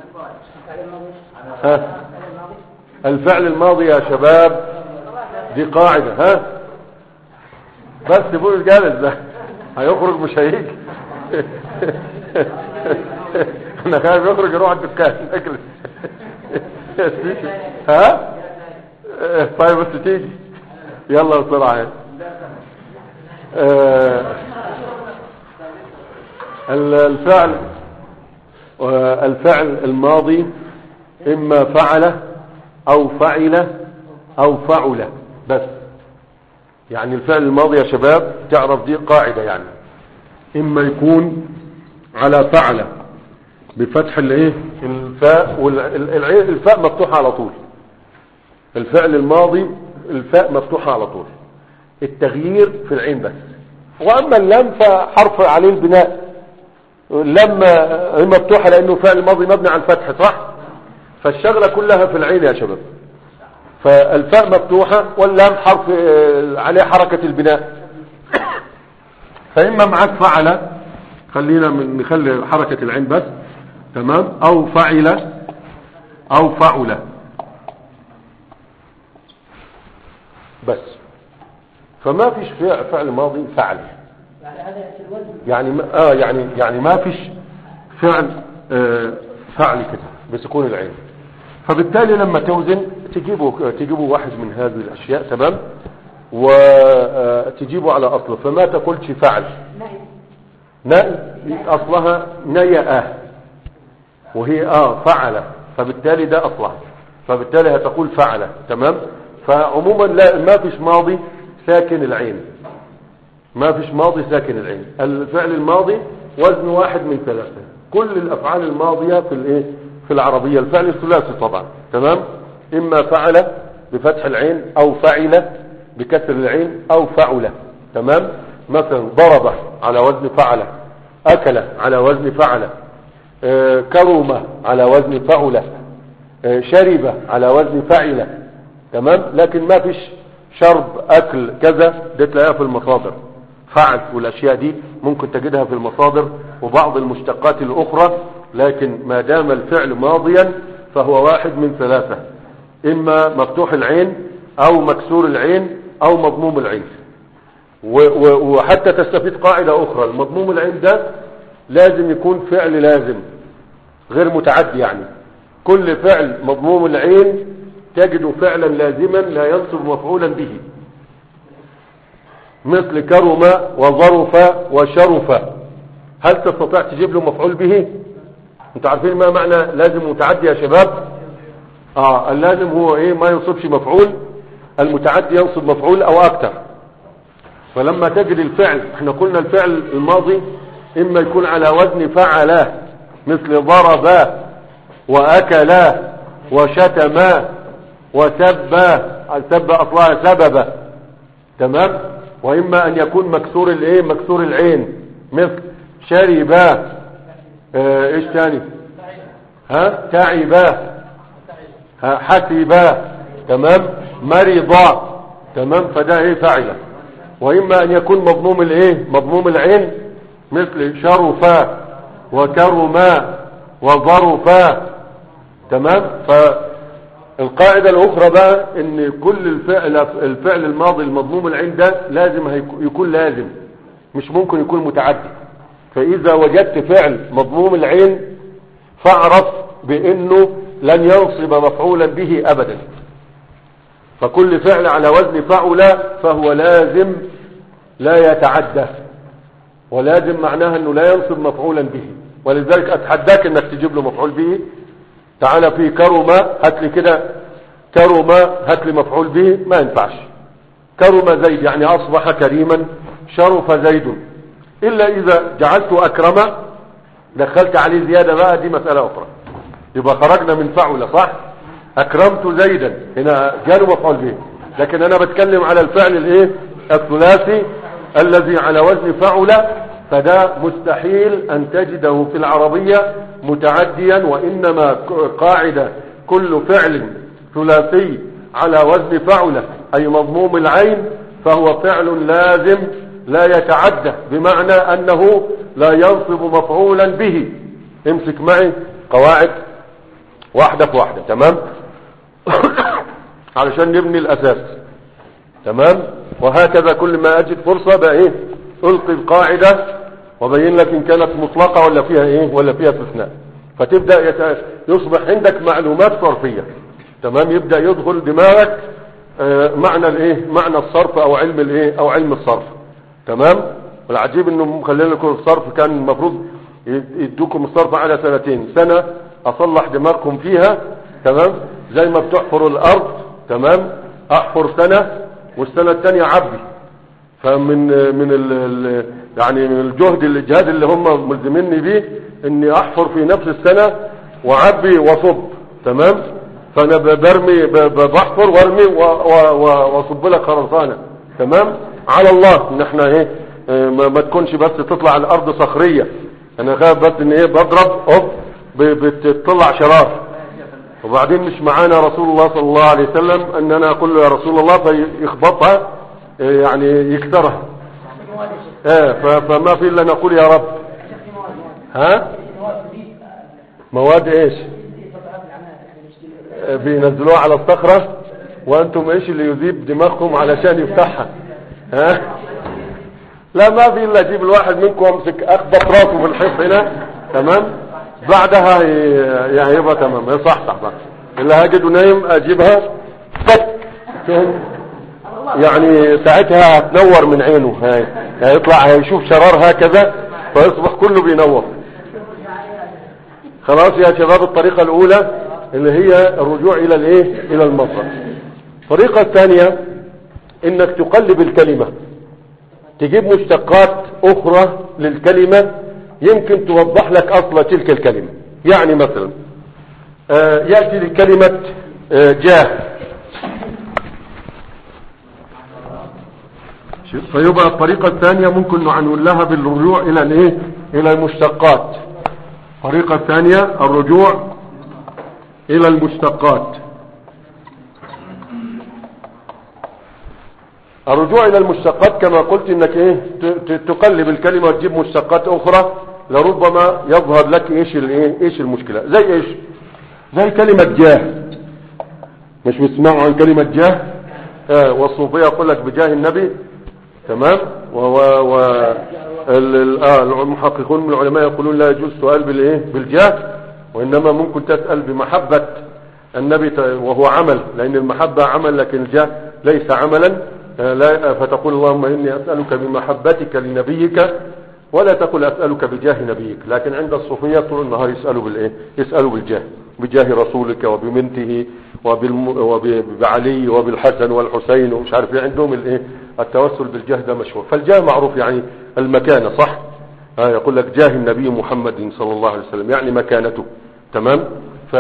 ها الفعل الماضي يا شباب دي قاعدة. ها بس بقول جالس ده هيخرج مش هيجي. انا خايف يخرج يروح الدكان اجلس. ها طيب بس تيجي يلا بسرعة. آه الفعل الفعل الماضي اما فعل او فعل او فعل بس. يعني الفعل الماضي يا شباب تعرف دي قاعدة، يعني اما يكون على فعل بفتح الايه الفاء والعين، الفاء مفتوحة على طول. الفعل الماضي الفاء مفتوحة على طول، التغيير في العين بس. واما اللام فحرف عليه البناء، اللام مفتوحة لانه فعل ماضي مبني على الفتح صح، فالشغلة كلها في العين يا شباب. فالفاء مفتوحة واللام حرف عليه حركة البناء. فإما معك فعل، خلينا نخلي حركة العين بس تمام، أو فعل أو فعل بس. فما فيش فعل ماضي فعل يعني ما اه يعني يعني ما فيش فعل آه فعل كده بسكون العين. فبالتالي لما توزن تجيبوا تجيبوا واحد من هذه الاشياء تمام، وتجيبوا على اصله. فما تقولش فعل نائي، اصلها نيئه وهي اه فعل، فبالتالي ده اصلها، فبالتالي هتقول فعل تمام. فعموما لا ما فيش ماضي ساكن العين، ما فيش ماضي ساكن العين. الفعل الماضي وزن واحد من ثلاثة. كل الافعال الماضية في الايه في العربية الفعل الثلاثي طبعا تمام، اما فعل بفتح العين او فعل بكسر العين او فعل تمام. مثلا ضرب على وزن فعل، اكل على وزن فعل، آه كرم على وزن فعل، آه شرب على وزن فعل تمام. لكن ما فيش شرب اكل كذا دي تلاقيها في المصادر. فعل والاشياء دي ممكن تجدها في المصادر وبعض المشتقات الاخرى، لكن ما دام الفعل ماضيا فهو واحد من ثلاثة، اما مفتوح العين او مكسور العين او مضموم العين. وحتى تستفيد قاعدة اخرى، المضموم العين ده لازم يكون فعل لازم غير متعدي. يعني كل فعل مضموم العين تجد فعلا لازما لا ينصب مفعولا به، مثل كرم وظرف وشرف. هل تستطيع تجيب له مفعول به؟ انتوا عارفين ما معنى لازم متعدي يا شباب؟ اه اللازم هو ايه؟ ما ينصبش مفعول، المتعدي ينصب مفعول او اكتر. فلما تجد الفعل، احنا قلنا الفعل الماضي اما يكون على وزن فعل مثل ضرب واكل وشتم وسب، السب اصلها سبب تمام. واما ان يكون مكسور الايه مكسور العين مثل شرب، اه ايش تاني؟ ها تعب، ها حسب تمام، مرض تمام. فده ايه فاعله. واما ان يكون مضموم الايه مضموم العين مثل شرف وكرم وظرف تمام. فالقاعدة الاخرى بقى ان كل الفعل الفعل الماضي المضموم العين ده لازم يكون لازم، مش ممكن يكون متعدي. فاذا وجدت فعل مضموم العين فاعرف بانه لن ينصب مفعولا به ابدا. فكل فعل على وزن فعل فهو لازم لا يتعدى، ولازم معناها انه لا ينصب مفعولا به. ولذلك اتحداك انك تجيب له مفعول به. تعالى في كرم هات لي كده كرم، هات لي مفعول به، ما ينفعش. كرم زيد يعني اصبح كريما، شرف زيد. الا اذا جعلته اكرم دخلت عليه زيادة بقى، دي مسألة اخرى، يبقى خرجنا من فعل صح. اكرمت زيدا هنا جاله مفعول به، لكن انا بتكلم على الفعل الايه الثلاثي الذي على وزن فعل، فده مستحيل أن تجده في العربية متعديا، وإنما قاعدة كل فعل ثلاثي على وزن فعلة أي مضموم العين فهو فعل لازم لا يتعدى، بمعنى أنه لا ينصب مفعولا به. امسك معي قواعد واحدة في واحدة، تمام؟ علشان نبني الأساس، تمام؟ وهكذا كل ما أجد فرصة بقى إيه ألقي القاعدة وبين لك إن كانت مطلقة ولا فيها إيه ولا فيها استثناء، فتبدأ يت... يصبح عندك معلومات صرفية، تمام؟ يبدأ يدخل دماغك آه معنى الإيه معنى الصرف أو علم الإيه أو علم الصرف، تمام؟ والعجيب إنه مخلين لكم الصرف كان المفروض يدوكم الصرف على سنتين، سنة أصلح دماغكم فيها، تمام؟ زي ما بتحفر الأرض، تمام؟ أحفر سنة والسنة الثانية عبي. فمن من ال يعني من الجهد الإجهاد اللي هم ملزميني به إني أحفر في نفس السنة وعبي وصب، تمام؟ فأنا برمي بحفر وارمي وصب لك خرسانة، تمام؟ على الله إن احنا إيه ما, ما تكونش بس تطلع الأرض صخرية، أنا خايف بس إن إيه بضرب أوب بتطلع شرار، وبعدين مش معانا رسول الله صلى الله عليه وسلم ان انا اقول له يا رسول الله فيخبطها يعني يكسرها، اه فما في الا نقول يا رب. ها مواد ايش بينزلوها على الصخرة وانتم ايش اللي يذيب دماغكم علشان يفتحها؟ ها لا ما في الا اجيب الواحد منكم امسك اخبط راسه في الحيط هنا، تمام؟ بعدها يعني يبقى تمام يصحصح بقى، اللي هجده نايم اجيبها فك، يعني ساعتها هتنور من عينه، هاي هيطلع هيشوف شرار هكذا فيصبح كله بينور. خلاص يا شباب، الطريقة الاولى اللي هي الرجوع الى الايه الى المصدر. الطريقة الثانية انك تقلب الكلمة، تجيب مشتقات اخرى للكلمة يمكن توضح لك اصل تلك الكلمة. يعني مثلا آه يأتي لكلمة آه جاه، فيبقى الطريقة الثانية ممكن نقول لها بالرجوع الى الايه الى المشتقات. الطريقة الثانية الرجوع الى المشتقات. الرجوع الى المشتقات كما قلت انك ايه تقلب الكلمة وتجيب مشتقات اخرى لربما يظهر لك ايش الايه ايش المشكلة. زي ايش؟ زي كلمة جاه، مش بتسمعوا عن كلمة جاه؟ آه والصوفية يقول لك بجاه النبي، تمام؟ و و المحققون من العلماء يقولون لا يجوز سؤال بالايه بالجاه، وانما ممكن تسأل بمحبة النبي وهو عمل، لان المحبة عمل لكن الجاه ليس عملا. لا فتقول اللهم اني اسألك بمحبتك لنبيك، ولا تقول اسألك بجاه نبيك. لكن عند الصوفية طول النهار يسألوا بالايه يسألوا بالجاه، بجاه رسولك وبمنته وبعلي وبالحسن والحسين ومش عارف ايه، عندهم الايه التوسل بالجاه ده مشهور. فالجاه معروف يعني المكانة، صح؟ آه يقول لك جاه النبي محمد صلى الله عليه وسلم يعني مكانته، تمام؟ ف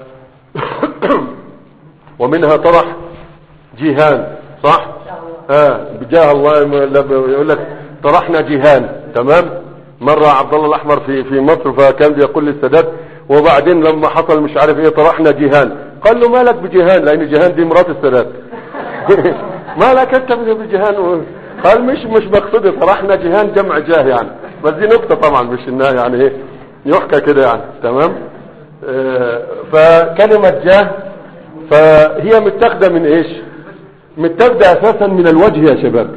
ومنها طرح جيهان، صح؟ اه بجاه الله يقول لك طرحنا جيهان، تمام؟ مرة عبد الله الاحمر في في مصر فكان بيقول للسادات، وبعدين لما حصل مش عارف ايه طرحنا جيهان، قال له مالك بجيهان؟ لان جيهان دي مرات السادات. مالك انت بجيهان؟ قال مش مش مقصودي، طرحنا جيهان جمع جاه يعني، بس دي نقطة طبعا مش انها يعني ايه يحكى كده يعني، تمام؟ آه فكلمة جاه فهي متاخده من ايش؟ متاخده اساسا من الوجه يا شباب،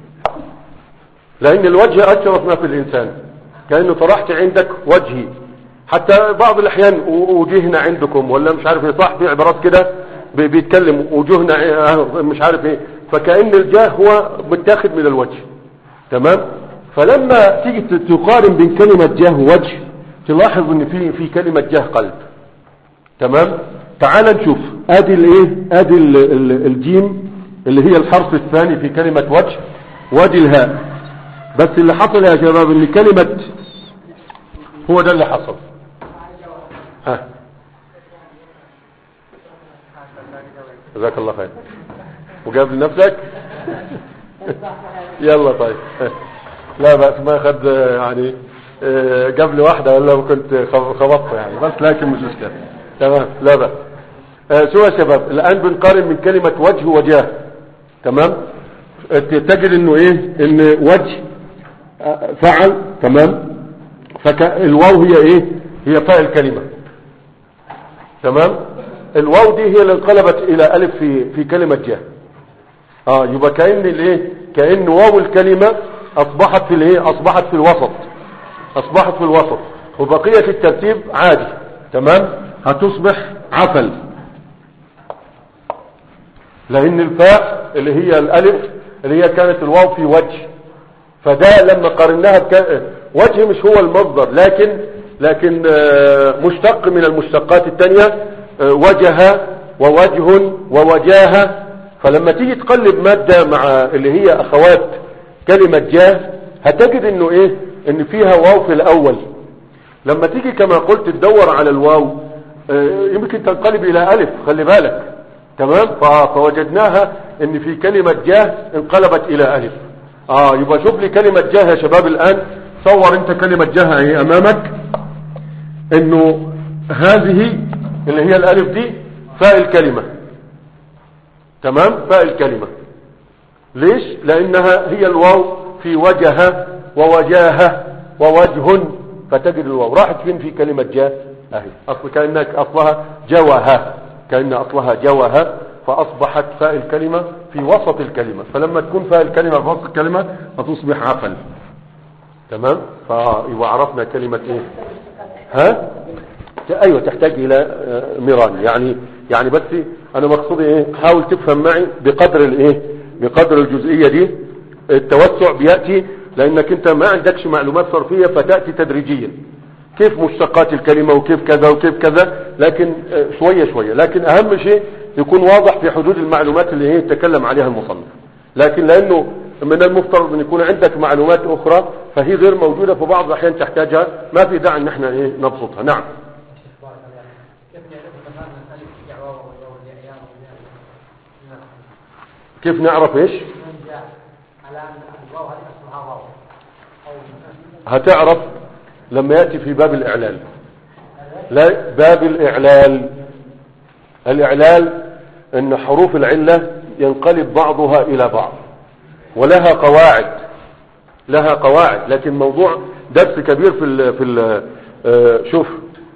لان الوجه اشرف ما في الانسان، كأنه طرحت عندك وجهي. حتى بعض الاحيان وجهنا عندكم ولا مش عارف ايه، صح؟ في عبارات كده بيتكلم وجهنا مش عارف ايه، فكأن الجاه هو متاخد من الوجه، تمام؟ فلما تيجي تقارن بين كلمة جاه ووجه تلاحظ ان في في كلمة جاه قلب، تمام؟ تعال نشوف. ادي الايه ادي الجيم اللي هي الحرف الثاني في كلمة وجه، وادي الهاء. بس اللي حصل يا شباب ان كلمة هو ده اللي حصل. ها جزاك الله خير، وجاب لنفسك. يلا طيب لا بأس، ما خد يعني قبل واحدة ولا كنت خبطت يعني، بس لكن مش مشكلة. تمام، لا بأس. شو يا شباب، الآن بنقارن من كلمة وجه وجاه. تمام، تجد انه ايه، ان وجه فعل. تمام، فالواو هي ايه، هي فاء الكلمة. تمام، الواو دي هي اللي انقلبت الى الف في في كلمة جاه. اه يبقى كأن الايه، كأن واو الكلمة اصبحت في الايه، اصبحت في الوسط، اصبحت في الوسط، وبقية الترتيب عادي. تمام، هتصبح عفل، لان الفاء اللي هي الالف اللي هي كانت الواو في وجه، فده لما قارناها بك... وجه مش هو المصدر، لكن لكن مشتق من المشتقات الثانية، وجه ووجه ووجاه. فلما تيجي تقلب مادة مع اللي هي اخوات كلمة جاه، هتجد انه ايه، ان فيها واو في الاول. لما تيجي كما قلت تدور على الواو يمكن تنقلب الى الف، خلي بالك. تمام، فوجدناها ان في كلمة جاه انقلبت الى الف. اه يبقى شوف لي كلمة جاه يا شباب الان، صور انت كلمة جاه اهي امامك، انه هذه اللي هي الالف دي فاء الكلمة. تمام، فاء الكلمة. ليش؟ لانها هي الواو في وجه ووجاه ووجه، فتجد الواو راحت فين في كلمة جاه اهي، اصل كأنك اصلها جوها، كأن اصلها جوها، فاصبحت فاء الكلمة في وسط الكلمة. فلما تكون فاء الكلمة في وسط الكلمة هتصبح عفل. تمام، فيبقى عرفنا كلمة ايه. ها ايوه، تحتاج الى ميران يعني. يعني بس انا مقصودي ايه، حاول تفهم معي بقدر الايه، بقدر الجزئية دي. التوسع بيأتي لانك انت ما عندكش معلومات صرفية، فتأتي تدريجيا، كيف مشتقات الكلمة وكيف كذا وكيف كذا، لكن شوية شوية. لكن اهم شيء يكون واضح في حدود المعلومات اللي هي تكلم عليها المصنف. لكن لانه من المفترض ان يكون عندك معلومات اخرى فهي غير موجودة، في بعض الاحيان تحتاجها، ما في داعي ان احنا ايه نبسطها. نعم. كيف نعرف ايش؟ هتعرف لما يأتي في باب الإعلال. لا، باب الإعلال، الإعلال ان حروف العلة ينقلب بعضها الى بعض، ولها قواعد، لها قواعد. لكن موضوع درس كبير في ال في ال آه شوف،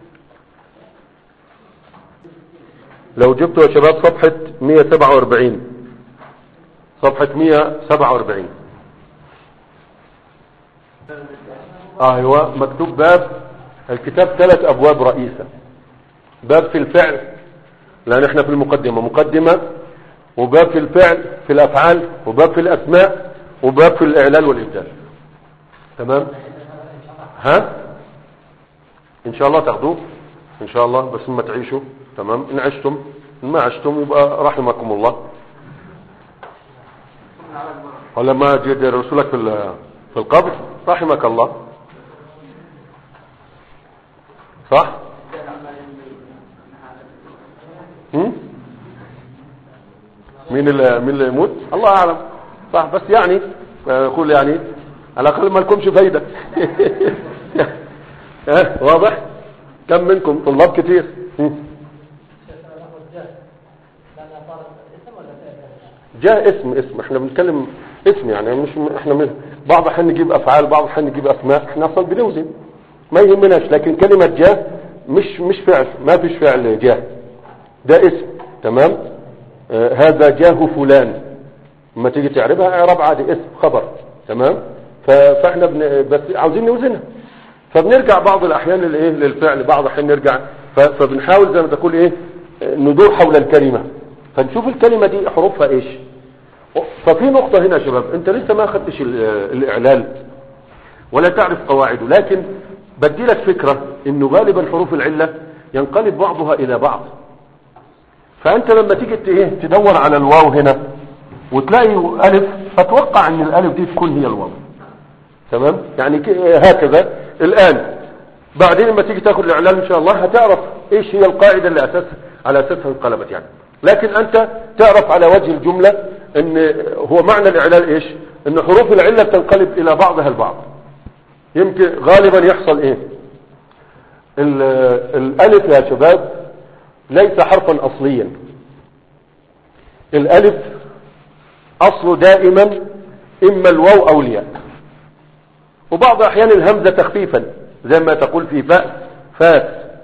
لو جبتوا يا شباب صفحة مية وسبعة واربعين، صفحة مية وسبعة واربعين. ايوه، مكتوب باب الكتاب ثلاث ابواب رئيسة. باب في الفعل، لان احنا في المقدمة مقدمة، وباب في الفعل في الافعال، وباب في الاسماء، وباب في الاعلال والابدال. تمام، ها ان شاء الله تاخذوه ان شاء الله، بس ما تعيشوا. تمام، ان عشتم، ان ما عشتم يبقى رحمكم الله. ولا ما جد رسولك في في القبر رحمك الله، صح؟ هم؟ مين اللي مين اللي يموت؟ الله اعلم، صح. بس يعني اقول يعني على الاقل ما لكمش فايده. ها واضح؟ كم منكم طلاب كتير؟ جاء اسم اسم احنا بنتكلم اسم يعني، مش احنا من بعض احنا نجيب افعال، بعض احنا نجيب اسماء، احنا اصلا بنوزن ما يهمناش. لكن كلمة جاء مش مش فعل، ما فيش فعل جاء، ده اسم. تمام، آه هذا جاه فلان، لما تيجي تعربها اعراب عادي، اسم خبر. تمام، فاحنا بن... بس عاوزين نوزنها، فبنرجع بعض الاحيان للايه للفعل، بعض الاحيان نرجع ف... فبنحاول زي ما تقول ايه ندور حول الكلمة، فنشوف الكلمة دي حروفها ايش. ففي نقطة هنا يا شباب، انت لسه ما اخذتش الاعلال ولا تعرف قواعده، لكن بدي لك فكرة انه غالبا حروف العلة ينقلب بعضها الى بعض. فانت لما تيجي تدور على الواو هنا وتلاقي الف، فتوقع ان الالف دي تكون هي الواو. تمام، يعني هكذا. الان بعدين لما تيجي تاخد الاعلال ان شاء الله هتعرف ايش هي القاعدة اللي اساس على اساسها انقلبت يعني. لكن انت تعرف على وجه الجملة ان هو معنى الاعلال ايش، ان حروف العلة بتنقلب الى بعضها البعض. يمكن غالبا يحصل ايه؟ الالف يا شباب ليس حرفا اصليا. الالف اصله دائما اما الواو او الياء، وبعض احيان الهمزة تخفيفا زي ما تقول في فاء فاس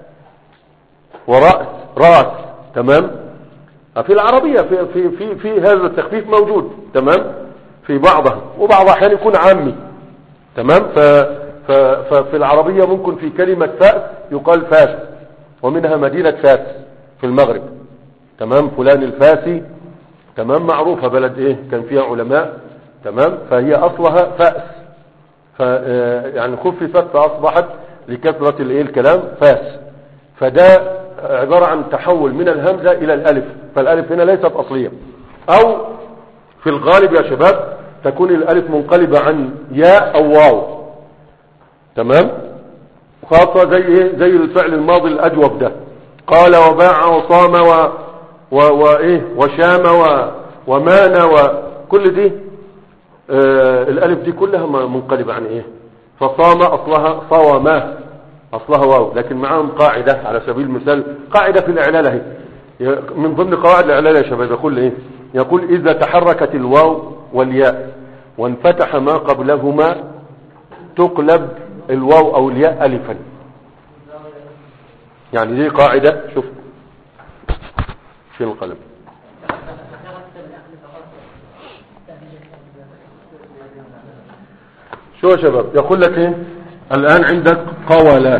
ورأس راس. تمام. في العربية في, في, في, في هذا التخفيف موجود. تمام. في بعضها، وبعض احيان يكون عامي. تمام. ف ففي العربية ممكن في كلمة فاس يقال فاس، ومنها مدينة فاس في المغرب. تمام. فلان الفاسي. تمام. معروفة بلد ايه كان فيها علماء. تمام. فهي اصلها فاس، ف يعني خففت فاصبحت لكثرة الايه الكلام فاس. فده عبارة عن تحول من الهمزة الى الالف، فالالف هنا ليست اصلية. او في الغالب يا شباب تكون الالف منقلبة عن ياء او واو. تمام. خاصة زي ايه زي الفعل الماضي الاجوب ده، قال وباع وصام و وايه وشام و ومان وكل دي آه الالف دي كلها منقلبة عن ايه. فصام اصلها صوما، اصلها واو، لكن معاهم قاعدة على سبيل المثال، قاعدة في الاعلال اهي من ضمن قواعد الاعلال يا شباب. يقول ايه؟ يقول اذا تحركت الواو والياء وانفتح ما قبلهما تقلب الواو او الياء الفا. يعني دي قاعدة. شوف فين القلم. شو يا شباب؟ يقول لك ايه الان عندك قولا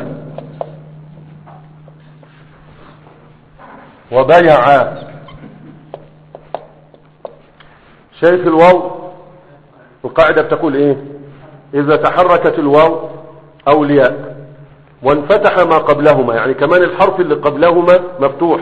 وبيعا. شايف الواو؟ القاعدة بتقول ايه؟ اذا تحركت الواو او الياء وانفتح ما قبلهما، يعني كمان الحرف اللي قبلهما مفتوح،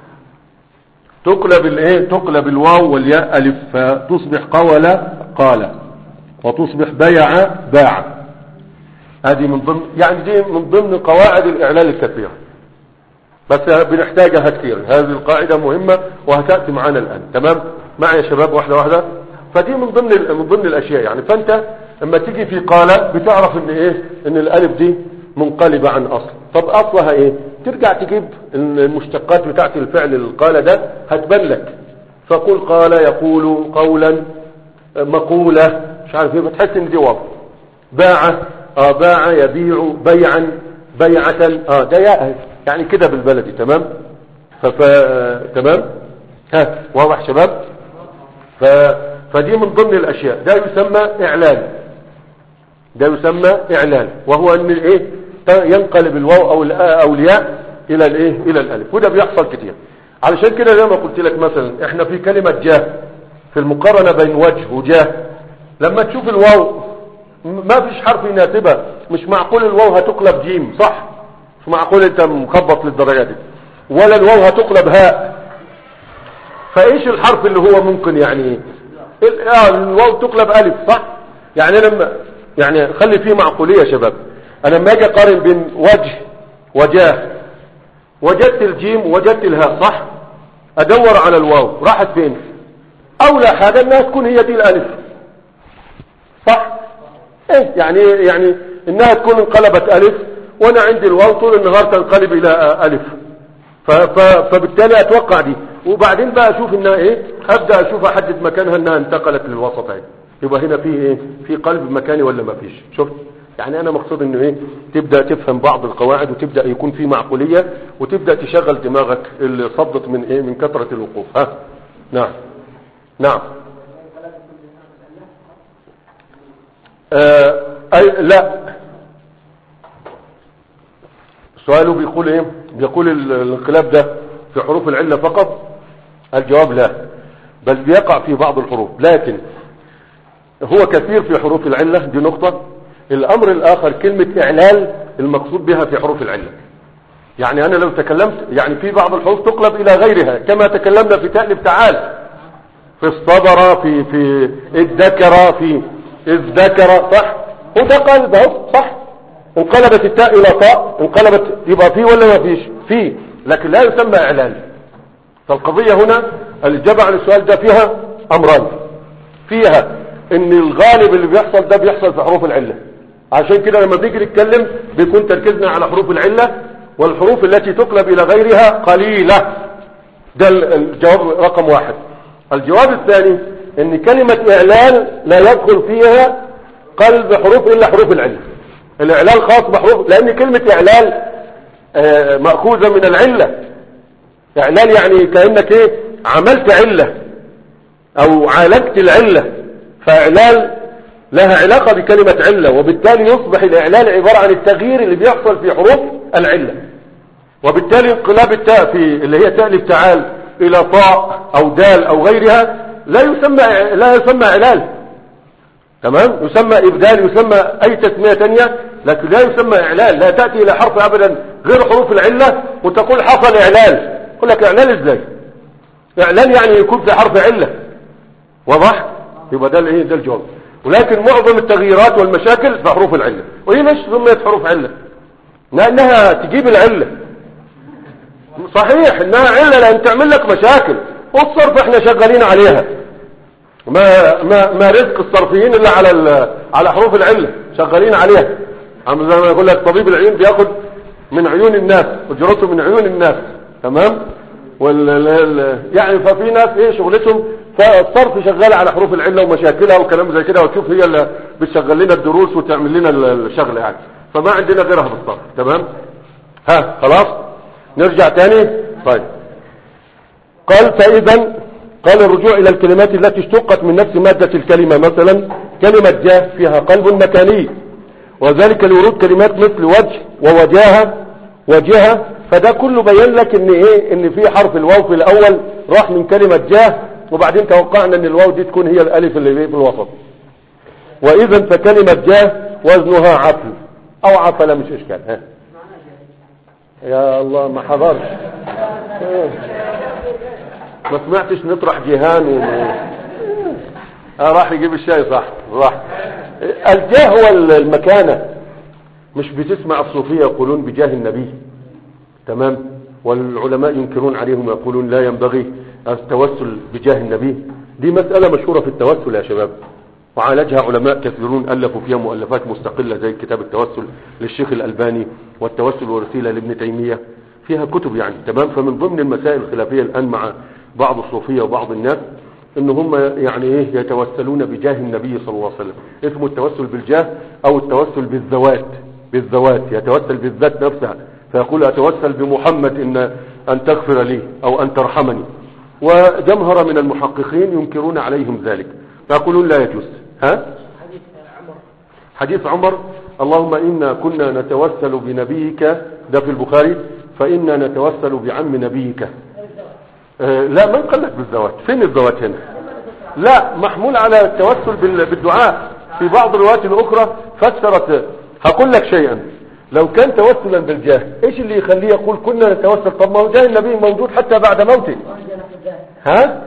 تقلب الايه تقلب الواو والياء الف، فتصبح قولا قال، وتصبح بيع باع. هذه من ضمن يعني دي من ضمن قواعد الاعلال الكثيرة، بس بنحتاجها كثير. هذه القاعدة مهمة وهتأتي معنا الان. تمام معي يا شباب واحدة واحدة. فدي من ضمن من ضمن الاشياء. يعني فانت لما تيجي في قال بتعرف ان ايه ان الالف دي منقلبة عن اصل. طب اصلها ايه؟ ترجع تجيب المشتقات بتاعت الفعل القال ده هتبان لك. فقول قال يقول قولا مقولة مش عارف ايه، بتحس ان دي واو. باع اه باع يبيع بيعا بيعة اه ده ياء يعني كده بالبلدي. تمام. ف تمام. ها واضح شباب؟ ف فدي من ضمن الاشياء. ده يسمى اعلال، ده يسمى اعلال، وهو ان الايه ينقلب الواو او او الياء الى الايه الى الالف. وده بيحصل كتير. علشان كده زي ما قلت لك مثلا احنا في كلمة جاه في المقارنة بين وجه وجاه، لما تشوف الواو ما فيش حرف يناسبها. مش معقول الواو هتقلب جيم، صح؟ مش معقول انت مخبط للدرجة دي. ولا الواو هتقلب هاء. فايش الحرف اللي هو ممكن يعني اه الواو تقلب الف، صح؟ يعني لما يعني خلي فيه معقولية يا شباب. انا لما اجي اقارن بين وجه وجاه وجدت الجيم وجدت الهاء، صح؟ ادور على الواو راحت فين؟ اولى حاجة انها تكون هي دي الالف، صح؟ ايه يعني يعني انها تكون انقلبت الف، وانا عندي الواو طول النهار تنقلب الى الف. فبالتالي اتوقع دي، وبعدين بقى اشوف انها ايه، ابدا اشوف احدد مكانها انها انتقلت للوسط اهي. يبقى هنا في ايه في قلب مكاني ولا ما فيش؟ شفت؟ يعني انا مقصود انه ايه تبدا تفهم بعض القواعد، وتبدا يكون في معقوليه، وتبدا تشغل دماغك اللي صدت من ايه من كثره الوقوف. ها نعم نعم. آه أي لا، سؤاله بيقول ايه؟ بيقول الانقلاب ده في حروف العلة فقط؟ الجواب لا، بل بيقع في بعض الحروف، لكن هو كثير في حروف العلة. دي نقطة. الامر الاخر كلمة اعلال المقصود بها في حروف العلة. يعني انا لو تكلمت يعني في بعض الحروف تقلب الى غيرها، كما تكلمنا في تألف تعال، في الصبر، في في الذكر، في الذكر، صح؟ وده قلب اهو، صح؟ انقلبت التاء الى طاء، انقلبت يبقى فيه ولا ما فيش؟ فيه، لكن لا يسمى اعلال. فالقضية هنا الإجابة عن السؤال ده فيها امران. فيها ان الغالب اللي بيحصل ده بيحصل في حروف العلة. عشان كده لما بنيجي نتكلم بيكون تركيزنا على حروف العلة، والحروف التي تقلب الى غيرها قليلة. ده الجواب رقم واحد. الجواب الثاني ان كلمة اعلان لا يدخل فيها قلب حروف الا حروف العلة. الاعلان خاص بحروف، لان كلمة اعلان آه مأخوذة من العلة. اعلان يعني كأنك ايه عملت علة او عالجت العلة، فاعلان لها علاقة بكلمة علة، وبالتالي يصبح الاعلان عبارة عن التغيير اللي بيحصل في حروف العلة. وبالتالي انقلاب التاء في اللي هي تاء الابتعال الى طاء او دال او غيرها لا يسمى لا يسمى اعلال، تمام؟ يسمى ابدال، يسمى اي تسمية تانية، لكن لا يسمى اعلال. لا تأتي الى حرف ابدا غير حروف العلة وتقول حصل اعلال. يقول لك اعلال ازاي؟ اعلان يعني يكون في حرف علة، واضح؟ يبقى ده الايه ده الجواب. ولكن معظم التغييرات والمشاكل في حروف العلة. وهي ليش سميت حروف علة؟ لانها تجيب العلة. صحيح انها علة لان تعمل لك مشاكل، والصرف احنا شغالين عليها. ما ما ما رزق الصرفيين الا على على حروف العلة، شغالين عليها. عم زي ما يقول لك طبيب العيون بياخد من عيون الناس اجرته من عيون الناس، تمام؟ وال يعني ففي ناس ايه شغلتهم فالصرف شغال على حروف العلة ومشاكلها وكلام زي كده، وتشوف هي اللي بتشغل لنا الدروس وتعمل لنا الشغل يعني. فما عندنا غيرها بالصرف، تمام؟ ها خلاص نرجع تاني. طيب قال فاذا قال الرجوع الى الكلمات التي اشتقت من نفس مادة الكلمة. مثلا كلمة جاه فيها قلب مكاني، وذلك لورود كلمات مثل وجه ووجاهة وجهة. فده كله بيان لك ان ايه ان في حرف الواو في الاول راح من كلمة جاه، وبعدين توقعنا ان الواو دي تكون هي الالف اللي في الوسط. واذا فكلمة جاه وزنها عفل او عفل، مش اشكال. ها يا الله ما حضرش ما سمعتش نطرح جهان وما... اه راح يجيب الشاي. صح راح. الجاه هو المكانة. مش بتسمع الصوفية يقولون بجاه النبي، تمام؟ والعلماء ينكرون عليهم يقولون لا ينبغي التوسل بجاه النبي. دي مسألة مشهورة في التوسل يا شباب، وعالجها علماء كثيرون ألفوا فيها مؤلفات مستقلة زي كتاب التوسل للشيخ الألباني، والتوسل والوسيلة لابن تيمية، فيها كتب يعني، تمام؟ فمن ضمن المسائل الخلافية الآن مع بعض الصوفية وبعض الناس ان هم يعني ايه يتوسلون بجاه النبي صلى الله عليه وسلم. اسمه التوسل بالجاه او التوسل بالذوات. بالذوات يتوسل بالذات نفسها، فيقول اتوسل بمحمد ان ان تغفر لي او ان ترحمني. وجمهرة من المحققين ينكرون عليهم ذلك، فيقولون لا يجوز. ها حديث عمر اللهم إنا كنا نتوسل بنبيك، ده في البخاري، فإنا نتوسل بعم نبيك. آه لا ما نقلك بالذوات. فين الذوات هنا؟ لا محمول على التوسل بالدعاء. في بعض الروايات الأخرى فسرت. هقول لك شيئا، لو كان توسلا بالجاه ايش اللي يخليه يقول كنا نتوسل؟ طب ما هو جاه النبي موجود حتى بعد موته. ها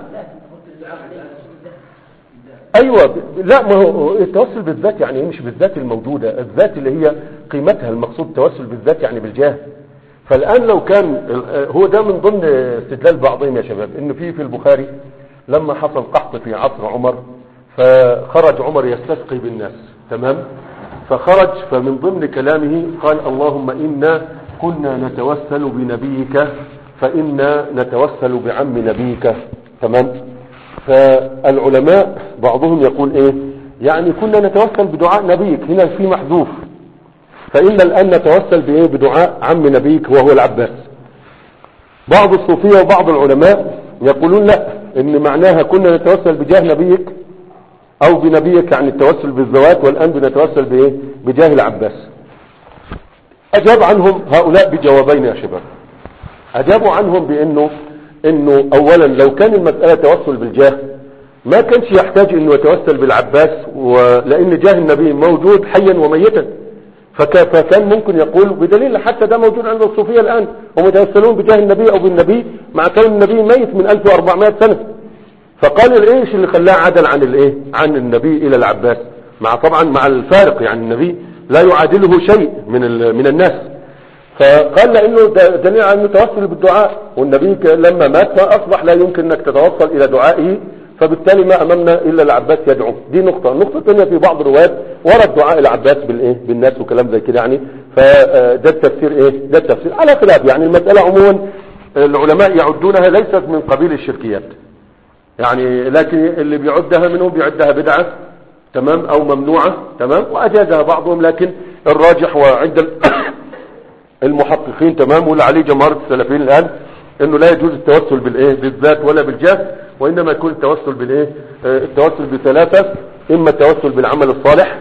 ايوه لا ما هو التوسل بالذات يعني مش بالذات الموجودة، الذات اللي هي قيمتها المقصود. التوسل بالذات يعني بالجاه. فالان لو كان هو ده من ضمن استدلال بعضهم يا شباب، انه في في البخاري لما حصل قحط في عصر عمر فخرج عمر يستسقي بالناس، تمام؟ فخرج فمن ضمن كلامه قال اللهم إنا كنا نتوسل بنبيك فإنا نتوسل بعم نبيك، تمام؟ فالعلماء بعضهم يقول ايه يعني كنا نتوسل بدعاء نبيك، هنا في محذوف، فإن الآن نتوسل بايه بدعاء عم نبيك وهو العباس. بعض الصوفية وبعض العلماء يقولون لا، ان معناها كنا نتوسل بجاه نبيك او بنبيك يعني التوسل بالذوات، والان بنتوسل بايه بجاه العباس. اجاب عنهم هؤلاء بجوابين يا شباب. اجابوا عنهم بانه انه اولا لو كان المسألة توسل بالجاه ما كانش يحتاج انه يتوسل بالعباس، ولان جاه النبي موجود حيا وميتا، فكان ممكن يقول بدليل حتى ده موجود عند الصوفية الان، هم يتوسلون بجاه النبي او بالنبي مع كون النبي ميت من ألف وأربعمائة سنة. فقالوا الايش اللي خلاه عدل عن الايه عن النبي الى العباس، مع طبعا مع الفارق يعني النبي لا يعادله شيء من من الناس. فقال لانه دليل على انه توسل بالدعاء، والنبي لما مات ما اصبح لا يمكن انك تتوصل الى دعائه فبالتالي ما امامنا الا العباس يدعو. دي نقطة. النقطة الثانية في بعض الروايات ورد دعاء العباس بالايه بالناس وكلام زي كده يعني، فده التفسير ايه ده التفسير على خلاف يعني. المسألة عموما العلماء يعدونها ليست من قبيل الشركيات يعني، لكن اللي بيعدها منهم بيعدها بدعة تمام او ممنوعة تمام، واجازها بعضهم، لكن الراجح وعند المحققين تمام واللي عليه جمهور السلفيين الان انه لا يجوز التوسل بالايه بالذات ولا بالجاه، وانما يكون التوسل بالايه التوسل بثلاثة: اما التوسل بالعمل الصالح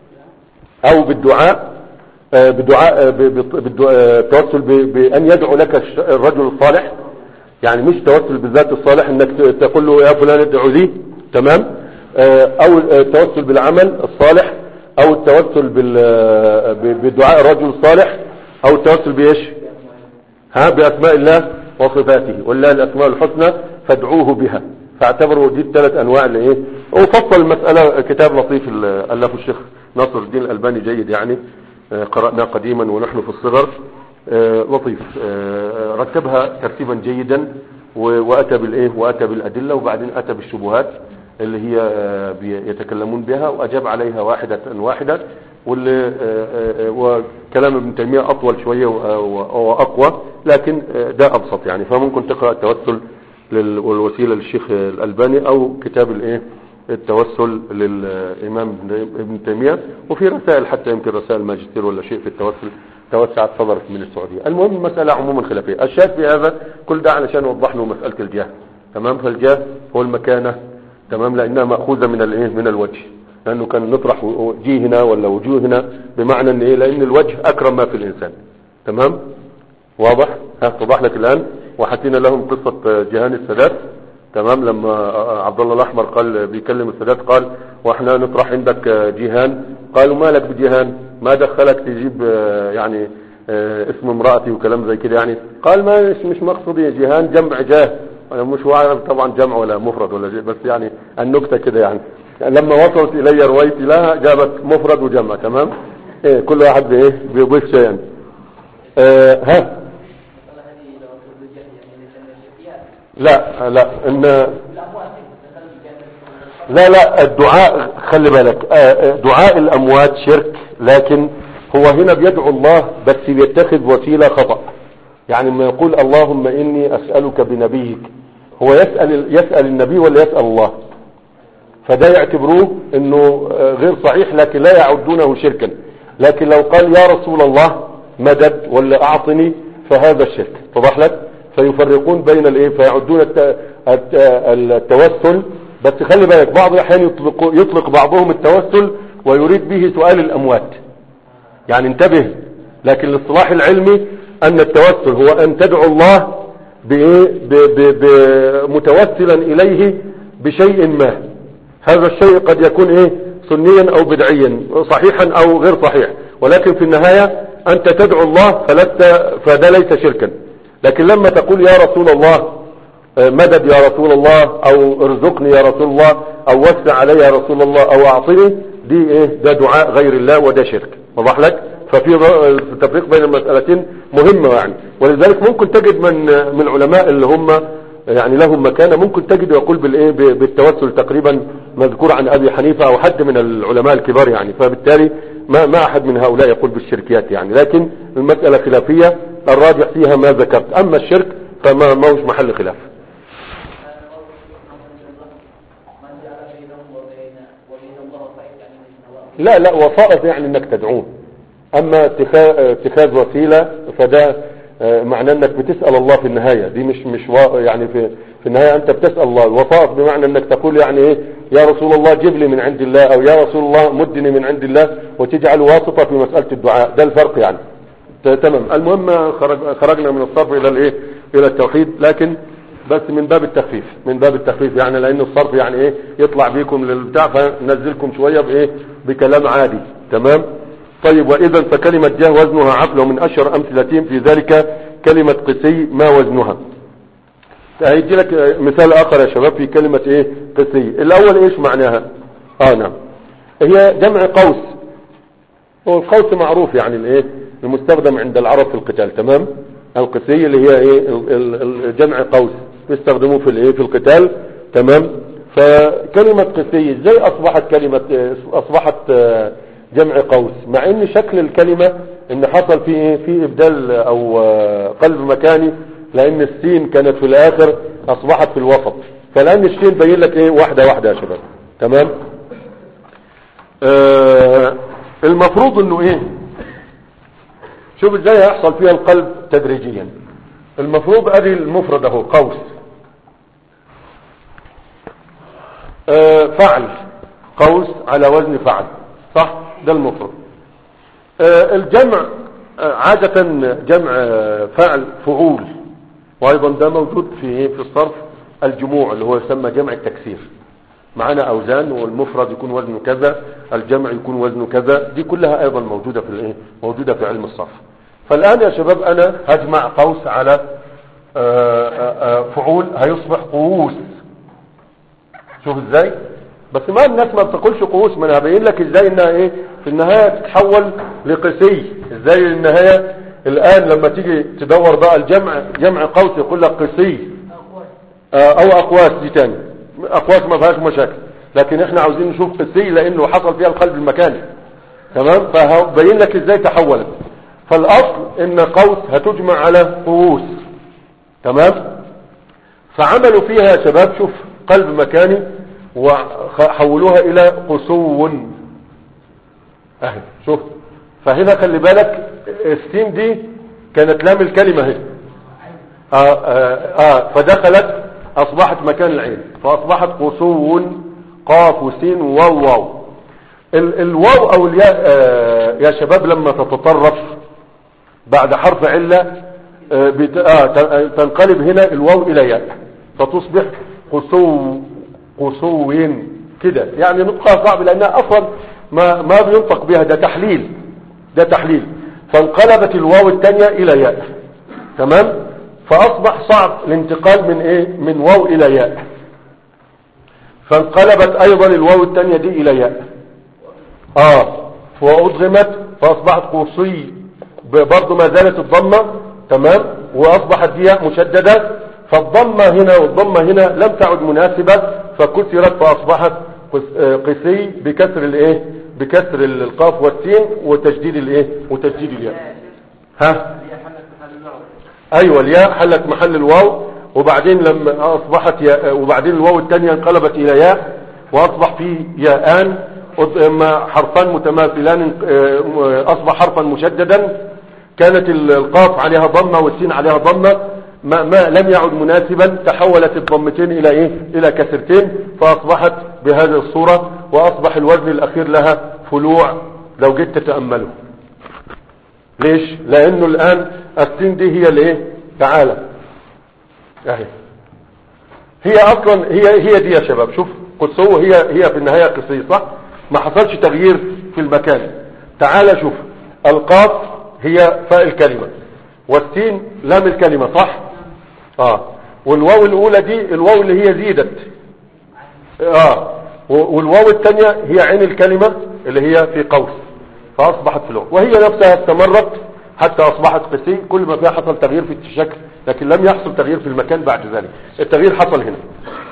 او بالدعاء بالدعاء بالتوسل بان يدعو لك الرجل الصالح، يعني مش توسل بالذات الصالح انك تقول له يا فلان ادعو لي تمام، او التوسل بالعمل الصالح، او التوسل بالدعاء الرجل الصالح، او التوسل بايش ها باسماء الله وصفاته، ولله الاسماء الحسنى فادعوه بها. فاعتبروا دي الثلاث انواع اللي ايه. وفصل المسألة كتاب لطيف الفه الشيخ ناصر الدين الألباني جيد يعني، قرأناه قديما ونحن في الصغر، لطيف، رتبها ترتيبا جيدا واتى بالايه واتى بالادله، وبعدين اتى بالشبهات اللي هي يتكلمون بها واجاب عليها واحده واحده، واللي وكلام ابن تيميه اطول شويه واقوى، لكن ده ابسط يعني. فممكن تقرا التوسل والوسيله للشيخ الألباني او كتاب الايه التوسل للامام ابن تيميه، وفي رسائل حتى يمكن رسائل ماجستير ولا شيء في التوسل توسعت صدرت من السعوديه. المهم المساله عموما خلافيه. الشاهد في هذا كل ده علشان نوضح له مساله الجاه تمام. فالجاه هو المكانه تمام، لانها ماخوذه من الايه من الوجه، لانه كان نطرح وجيهنا ولا وجوهنا بمعنى ان ايه لان الوجه اكرم ما في الانسان تمام. واضح؟ ها توضح لك الان. وحكينا لهم قصه جهان السادات تمام، لما عبد الله الاحمر قال بيكلم السادات قال واحنا نطرح عندك جيهان، قالوا مالك بجيهان، ما دخلك تجيب يعني اسم امرأتي وكلام زي كده يعني. قال ما مش مش مقصودي جيهان جمع جاه، انا مش عارف طبعا جمع ولا مفرد ولا شيء، بس يعني النكته كده يعني. لما وصلت الي رويتي لها جابت مفرد وجمع تمام. ايه كل واحد ايه بيضيف شيء يعني. اه ها لا لا ان لا لا الدعاء خلي بالك دعاء الاموات شرك، لكن هو هنا بيدعو الله بس بيتخذ وسيلة خطأ. يعني لما يقول اللهم اني اسألك بنبيك، هو يسأل يسأل النبي ولا يسأل الله؟ فده يعتبروه انه غير صحيح، لكن لا يعدونه شركا. لكن لو قال يا رسول الله مدد ولا اعطني فهذا الشرك. وضح لك؟ فيفرقون بين الايه، فيعدون التوسل. بس خلي بالك بعض الاحيان يطلق, يطلق بعضهم التوسل ويريد به سؤال الاموات، يعني انتبه. لكن الاصطلاح العلمي ان التوسل هو ان تدعو الله متوسلا اليه بشيء ما. هذا الشيء قد يكون ايه سنيا او بدعيا، صحيحا او غير صحيح، ولكن في النهاية انت تدعو الله فلست فده ليس شركا. لكن لما تقول يا رسول الله مدد يا رسول الله، او ارزقني يا رسول الله، او وسع علي يا رسول الله، او اعطني، دي ايه ده دعاء غير الله وده شرك. وضح لك؟ ففي تفريق بين المسألتين مهمة يعني. ولذلك ممكن تجد من من العلماء اللي هم يعني لهم مكانة، ممكن تجد يقول بالايه بالتوسل تقريبا مذكور عن ابي حنيفة او حد من العلماء الكبار يعني. فبالتالي ما ما احد من هؤلاء يقول بالشركيات يعني. لكن المسألة خلافية، الراجح فيها ما ذكرت. اما الشرك فما ما هوش محل خلاف. لا لا وسائط يعني انك تدعوه. اما اتخاذ وسيلة فده معنى انك بتسأل الله في النهاية. دي مش مش يعني في في النهاية انت بتسأل الله. الوسائط بمعنى انك تقول يعني ايه يا رسول الله جيب لي من عند الله، او يا رسول الله مدني من عند الله، وتجعل واسطة في مسألة الدعاء. ده الفرق يعني. تمام. المهم خرج خرجنا من الصرف الى الايه الى التوحيد، لكن بس من باب التخفيف من باب التخفيف يعني، لان الصرف يعني ايه يطلع بيكم للبتاع فننزلكم شوية بايه بكلام عادي. تمام. طيب واذا فكلمة جاه وزنها عقل، ومن اشهر امثلتين في ذلك كلمة قسي ما وزنها. هيجي لك مثال اخر يا شباب في كلمة ايه قسي. الاول ايش معناها؟ اه نعم هي جمع قوس، والقوس معروف يعني الايه المستخدم عند العرب في القتال. تمام. القسي اللي هي ايه جمع قوس يستخدموه في الايه في القتال. تمام. فكلمة قسي ازاي اصبحت كلمة اصبحت جمع قوس، مع ان شكل الكلمة ان حصل فيه ايه، في ابدال او قلب مكاني، لان السين كانت في الاخر اصبحت في الوسط، فلان الشين بين لك ايه واحدة واحدة يا شباب. تمام. آه المفروض انه ايه، شوف ازاي هيحصل فيها القلب تدريجيا. المفروض ادي المفرد اهو قوس، آه فعل، قوس على وزن فعل، صح، ده المفرد. آه الجمع آه عادة جمع آه فعل فعول، وايضا ده موجود في في الصرف الجموع اللي هو يسمى جمع التكسير، معنا اوزان والمفرد يكون وزنه كذا، الجمع يكون وزنه كذا، دي كلها ايضا موجودة في الايه، موجودة في علم الصرف. فالان يا شباب انا هجمع قوس على آآ آآ فعول، هيصبح قوس. شوف ازاي، بس ما الناس ما بتقولش قوس، ما انا هبين لك ازاي انها ايه في النهاية تتحول لقسي. ازاي النهاية الان لما تيجي تدور بقى الجمع، جمع قوس يقول لك قسي او اقواس، دي تاني اقواس ما فيهاش مشاكل، لكن احنا عاوزين نشوف قسي لانه حصل فيها القلب المكاني. تمام. فهبين لك ازاي تحولت. فالاصل ان قوس هتجمع على قوس. تمام. فعملوا فيها يا شباب، شوف، قلب مكاني وحولوها الى قسو اهي. شوف، فهنا خلي بالك السين دي كانت لام الكلمة هي آه آه آه فدخلت اصبحت مكان العين، فاصبحت قسو قاف وسين وواو واو. ال الواو او الياء آه يا شباب لما تتطرف بعد حرف علة آه بت... آه تنقلب هنا الواو الى ياء، فتصبح قسو قسوين كده. يعني نطقها صعب لانها اصلا ما ما بينطق بها، ده تحليل، ده تحليل. فانقلبت الواو الثانية الى ياء. تمام. فاصبح صعب الانتقال من ايه، من واو الى ياء، فانقلبت ايضا الواو الثانية دي الى ياء اه وادغمت فاصبحت قوسي، برضو ما زالت الضمة. تمام. واصبحت ياء مشددة، فالضمة هنا والضمة هنا لم تعد مناسبة، فكسرت فاصبحت قسي بكسر الايه، بكسر القاف والسين وتشديد الايه، وتشديد الياء. ها ايوه، الياء حلت محل الواو، وبعدين لما اصبحت ياء، وبعدين الواو الثانية انقلبت الى ياء، واصبح فيه ياءان حرفان متماثلان، اصبح حرفا مشددا. كانت القاف عليها ضمة والسين عليها ضمة، ما, ما لم يعد مناسبا، تحولت الضمتين الى ايه، الى كسرتين، فاصبحت بهذه الصورة، واصبح الوزن الاخير لها فلوع لو جيت تتأمله. ليش؟ لانه الان السين دي هي الايه، تعالى اهي، هي اصلا هي هي دي يا شباب. شوف، قسو هي هي في النهاية قسي، صح، ما حصلش تغيير في المكان. تعالى شوف، القاف هي فاء الكلمة، والسين لام الكلمة، صح، اه والواو الاولى دي الواو اللي هي زيدت، اه والواو الثانية هي عين الكلمة اللي هي في قوس، فاصبحت فلوع، وهي نفسها استمرت حتى اصبحت قسي. كل ما فيها حصل تغيير في الشكل، لكن لم يحصل تغيير في المكان بعد ذلك. التغيير حصل هنا.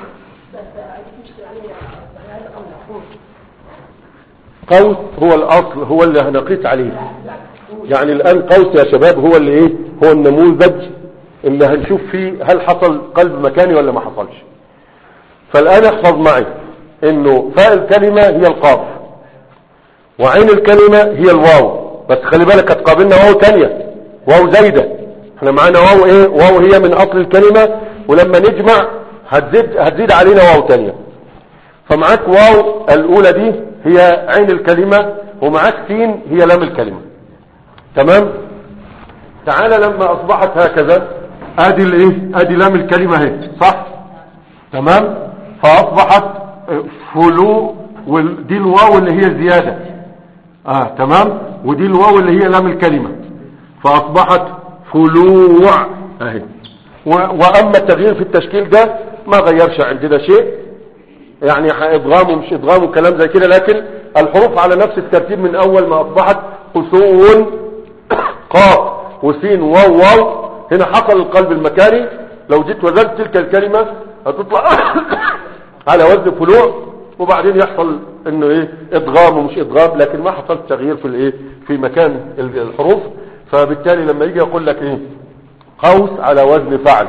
قوس هو الاصل، هو اللي هنقيس عليه. يعني الان قوس يا شباب هو اللي ايه، هو النموذج اللي هنشوف فيه هل حصل قلب مكاني ولا ما حصلش. فالان احفظ معي انه فاء الكلمة هي القاف، وعين الكلمة هي الواو، بس خلي بالك هتقابلنا واو تانية، واو زايدة. احنا معانا واو ايه، واو هي من اصل الكلمة، ولما نجمع هتزيد هتزيد علينا واو تانية. فمعاك واو الاولى دي هي عين الكلمة، ومعاك سين هي لام الكلمة. تمام. تعالى لما اصبحت هكذا، ادي الايه، ادي لام الكلمة اهي، صح. تمام. فاصبحت فلو، ودي الواو اللي هي زيادة، اه تمام، ودي الواو اللي هي لام الكلمة، فاصبحت فلوع اهي. واما التغيير في التشكيل ده ما غيرش عندنا شيء، يعني ادغام ومش ادغام وكلام زي كده، لكن الحروف على نفس الترتيب من اول ما اصبحت قسو قاف وسين واو واو. هنا حصل القلب المكاني. لو جيت وزنت تلك الكلمة هتطلع على وزن فلوع، وبعدين يحصل انه ايه ادغام ومش ادغام، لكن ما حصل تغيير في الايه في مكان الحروف. فبالتالي لما يجي يقول لك ايه قوس على وزن فعل،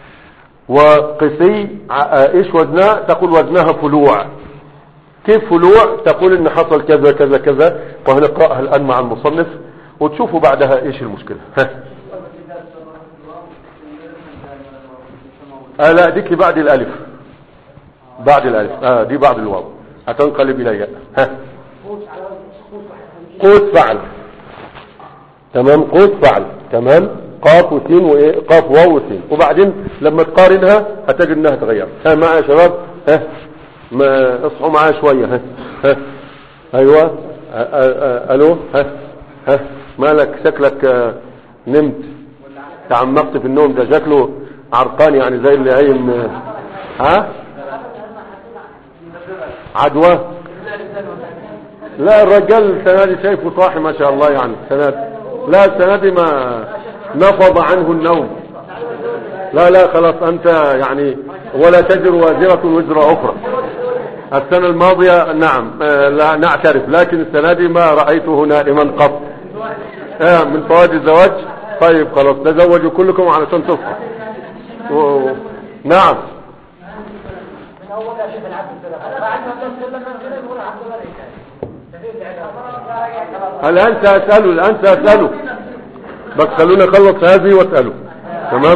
وقسي ايش وزنها؟ تقول وزنها فلوع. كيف فلوع؟ تقول ان حصل كذا كذا كذا، وهنقرأها الان مع المصنف وتشوفوا بعدها ايش المشكلة. ها آه لا ديك بعد الالف، بعد الالف اه دي بعد الواو هتنقلب الى ياء. ها قوس فعل، تمام، قوس فعل، تمام، قاف وسين وايه، قاف واو وسين، وبعدين لما تقارنها هتجد انها تغير. ها معايا يا شباب؟ ها ما اصحوا معايا شويه. ها ها ايوه الو. ها ها مالك؟ شكلك آه نمت، تعمقت في النوم، ده شكله عرقان يعني زي اللي قايم. ها عدوى؟ لا الرجال السنه دي شايفه صاحي ما شاء الله يعني السنه دي. لا السنه دي ما نفض عنه النوم. لا لا خلاص انت يعني ولا تجر وازرة وزر اخرى. السنة الماضية نعم آه لا نعترف، لكن السنة دي ما رأيته نائما قط. آه من فوائد الزواج. طيب خلاص تزوجوا كلكم علشان تصحوا. و... نعم الآن سأسأله، الآن سأسأله، بس خلونا نخلص هذه واسأله. تمام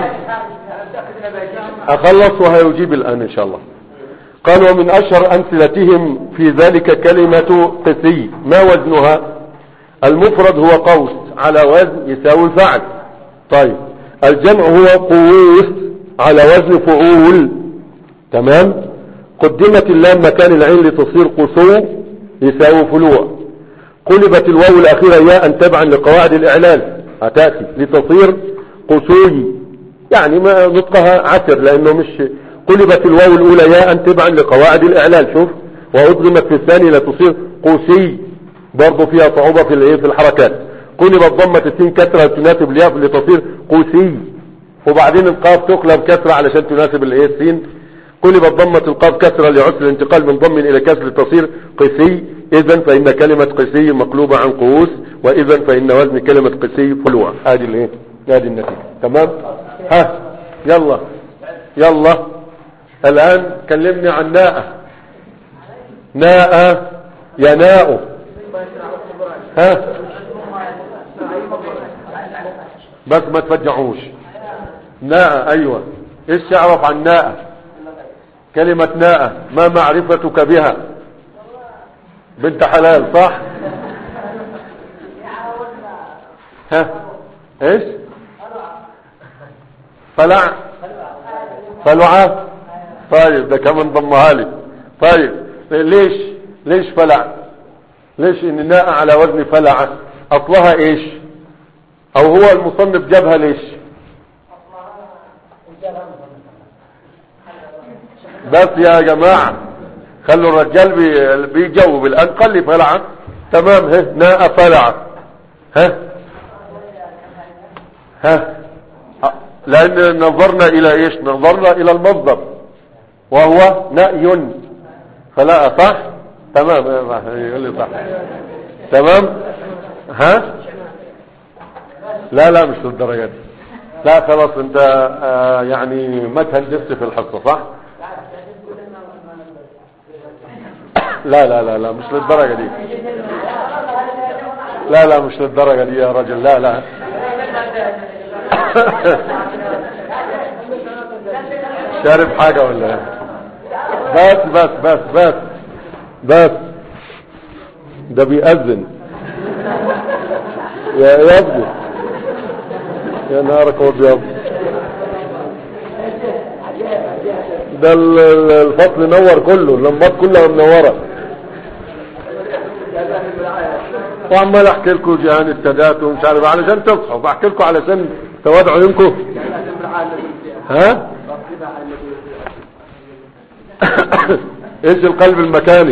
أخلص وهيجيب الآن إن شاء الله. قال ومن أشهر أمثلتهم في ذلك كلمة قسي. ما وزنها؟ المفرد هو قوس على وزن يساوي الفعل. طيب الجمع هو قووس على وزن فعول. تمام. قدمت اللام مكان العين لتصير قصو يساوي فلوع. قلبت الواو الأخيرة ياء تبعا لقواعد الإعلال هتأتي لتصير قصوي، يعني ما نطقها عسر لأنه مش. قلبت الواو الأولى ياء تبعا لقواعد الإعلال، شوف، وأضغمت في الثاني لتصير قوسي، برضو فيها صعوبة في الايه في الحركات. قلبت ضمة السين كسرة تناسب الياء لتصير قوسي، وبعدين القاف تقلب كسرة علشان تناسب الايه السين. قلبت ضمة القاف كسرة لعسر الانتقال من ضم إلى كسر تصير قسي. إذن فإن كلمة قسي مقلوبة عن قوس، وإذن فإن وزن كلمة قسي فلوع. هذه الايه هذه النتيجة. تمام. ها يلا يلا الآن كلمني عن ناء. ناء يناء. ها بس ما تفجعوش. ناء ايوه. ايش تعرف عن ناء؟ كلمة ناء ما معرفتك بها؟ بنت حلال صح؟ ها ايش؟ فلع فلعة. طيب ده كمان ضمها لي. طيب ليش ليش فلع؟ ليش ان ناء على وزن فلعة؟ اصلها ايش؟ او هو المصنف جابها ليش؟ بس يا جماعة خلوا الرجال بي بيجاوب الان. قال لي فلعة تمام. ها ناء فلعة. ها ها لان نظرنا الى ايش؟ نظرنا الى المصدر وهو نأي فلا صح. تمام يقول لي صح. تمام. ها لا لا مش للدرجة دي. لا خلاص انت آه يعني ما تهندست في الحصة صح. لا لا لا لا مش للدرجة دي. لا لا مش للدرجة دي يا رجل. لا لا شارب حاجة ولا بس بس بس بس بس ده بيأذن يا يا ابني يا نارك وابيض. ده الفصل نور كله، اللمبات كلها منوره. وعمال احكي لكم جهان السادات ومش عارف علشان تصحوا، بحكي لكم علشان تواد عيونكم. ها ايش القلب المكاني؟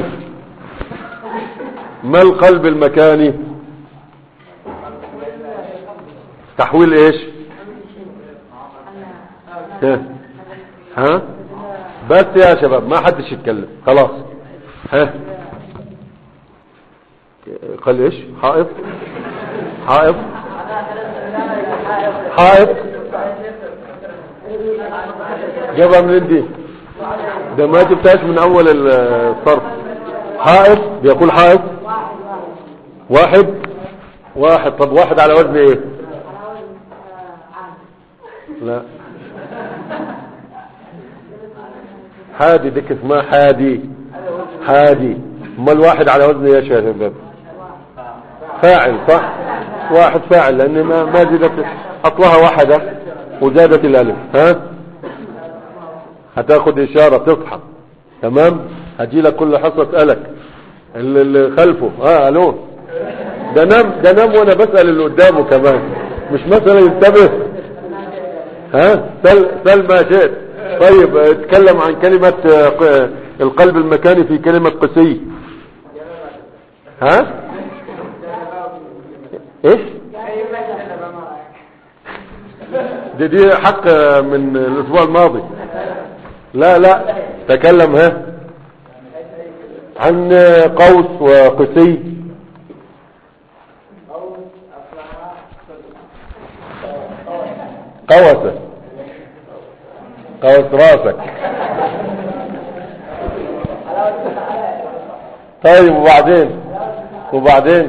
ما القلب المكاني؟ تحويل ايش؟ ها ها بس يا شباب ما حدش يتكلم خلاص. ها قال ايش؟ حائط حائط حائط جابها من دي؟ ده ما جبتهاش من اول الصرف. حائط بيقول حائط واحد واحد. طب واحد على وزن ايه؟ لا حادي ديك اسمها حادي حادي. امال الواحد على وزن ايه يا شباب؟ فاعل صح. واحد فاعل لان ما ما زادت اصلها واحدة وزادت الالف. ها هتاخد اشارة تصحى تمام. هجي لك كل حصة اسألك اللي خلفه اه الو ده نام ده نام وانا بسأل اللي قدامه كمان مش مثلا ينتبه. ها سل سل ما شئت. طيب اتكلم عن كلمة القلب المكاني في كلمة قسي. ها ايش دي دي حق من الاسبوع الماضي. لا لا تكلم ها عن قوس وقسي. قوس قوس راسك. طيب وبعدين وبعدين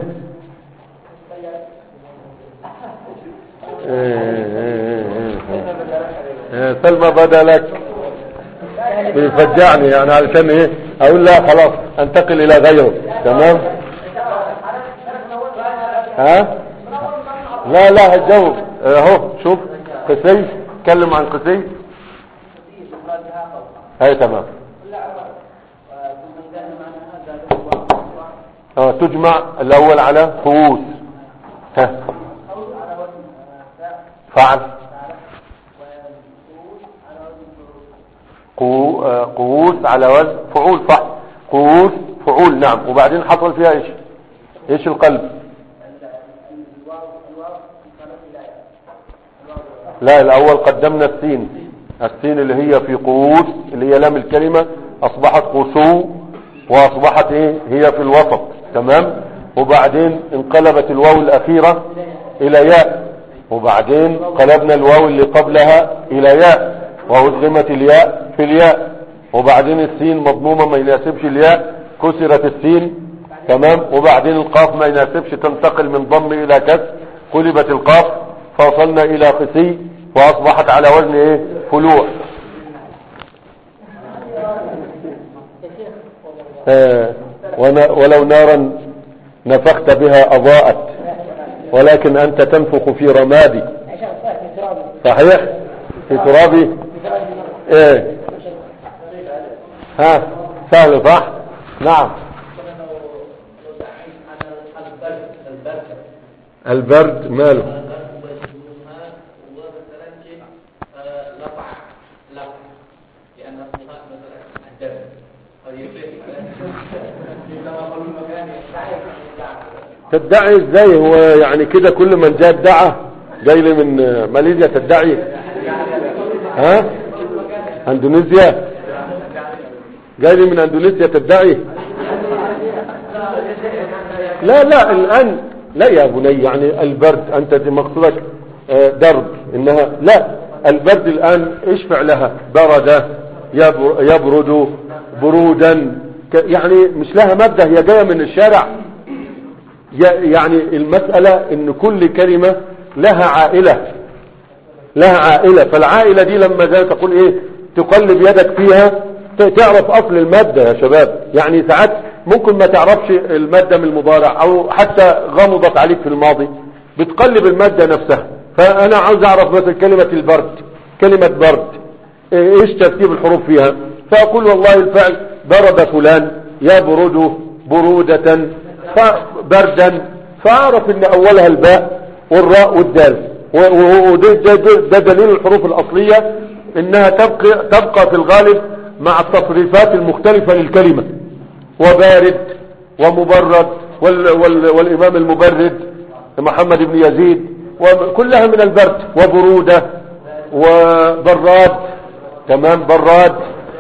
سلمى بدا لك بيفجعني يعني علشان ايه اقول لا خلاص انتقل الى غيره. تمام ها لا لا هتجاوب اهو. شوف قسي اتكلم عن قسي. هاي تمام. اه تجمع الاول على قوس. ها فعل قوس على وزن فعول. صح قوس فعول نعم. وبعدين حصل فيها ايش؟ ايش القلب؟ لا الاول قدمنا السين. السين اللي هي في قوس اللي هي لام الكلمة اصبحت قسو واصبحت ايه هي في الوسط. تمام. وبعدين انقلبت الواو الاخيرة الى ياء وبعدين قلبنا الواو اللي قبلها الى ياء وادغمت الياء في الياء وبعدين السين مضمومة ما يناسبش الياء كسرت السين. تمام. وبعدين القاف ما يناسبش تنتقل من ضم الى كسر قلبت القاف فوصلنا الى قسي واصبحت على وزن ايه فلوح. آه ولو نارا نفخت بها اضاءت ولكن انت تنفخ في رمادي. صحيح في ترابي. ايه ها سهل صح. نعم البرد ماله؟ تدعي ازاي؟ هو يعني كده كل من جاء ادعى؟ جاي لي من ماليزيا تدعي؟ ها اندونيسيا؟ جاي لي من اندونيسيا تدعي؟ لا لا الان لا يا بني. يعني البرد انت مقصودك درب انها لا البرد الان ايش فعلها؟ برد يبرد برودا يعني مش لها مادة هي جاية من الشارع. يعني المسألة ان كل كلمة لها عائلة لها عائلة. فالعائلة دي لما زي تقول ايه تقلب يدك فيها تعرف اصل المادة يا شباب. يعني ساعات ممكن ما تعرفش المادة من المضارع او حتى غمضت عليك في الماضي بتقلب المادة نفسها. فانا عاوز اعرف مثلا كلمة البرد كلمة برد ايش ترتيب الحروف فيها؟ فاقول والله الفعل برد فلان يبرد برودة بردا فاعرف ان اولها الباء والراء والدال وده دليل الحروف الاصلية انها تبقى, تبقى في الغالب مع التصريفات المختلفة للكلمة. وبارد ومبرد وال وال والامام المبرد محمد بن يزيد وكلها من البرد. وبرودة وبراد. تمام براد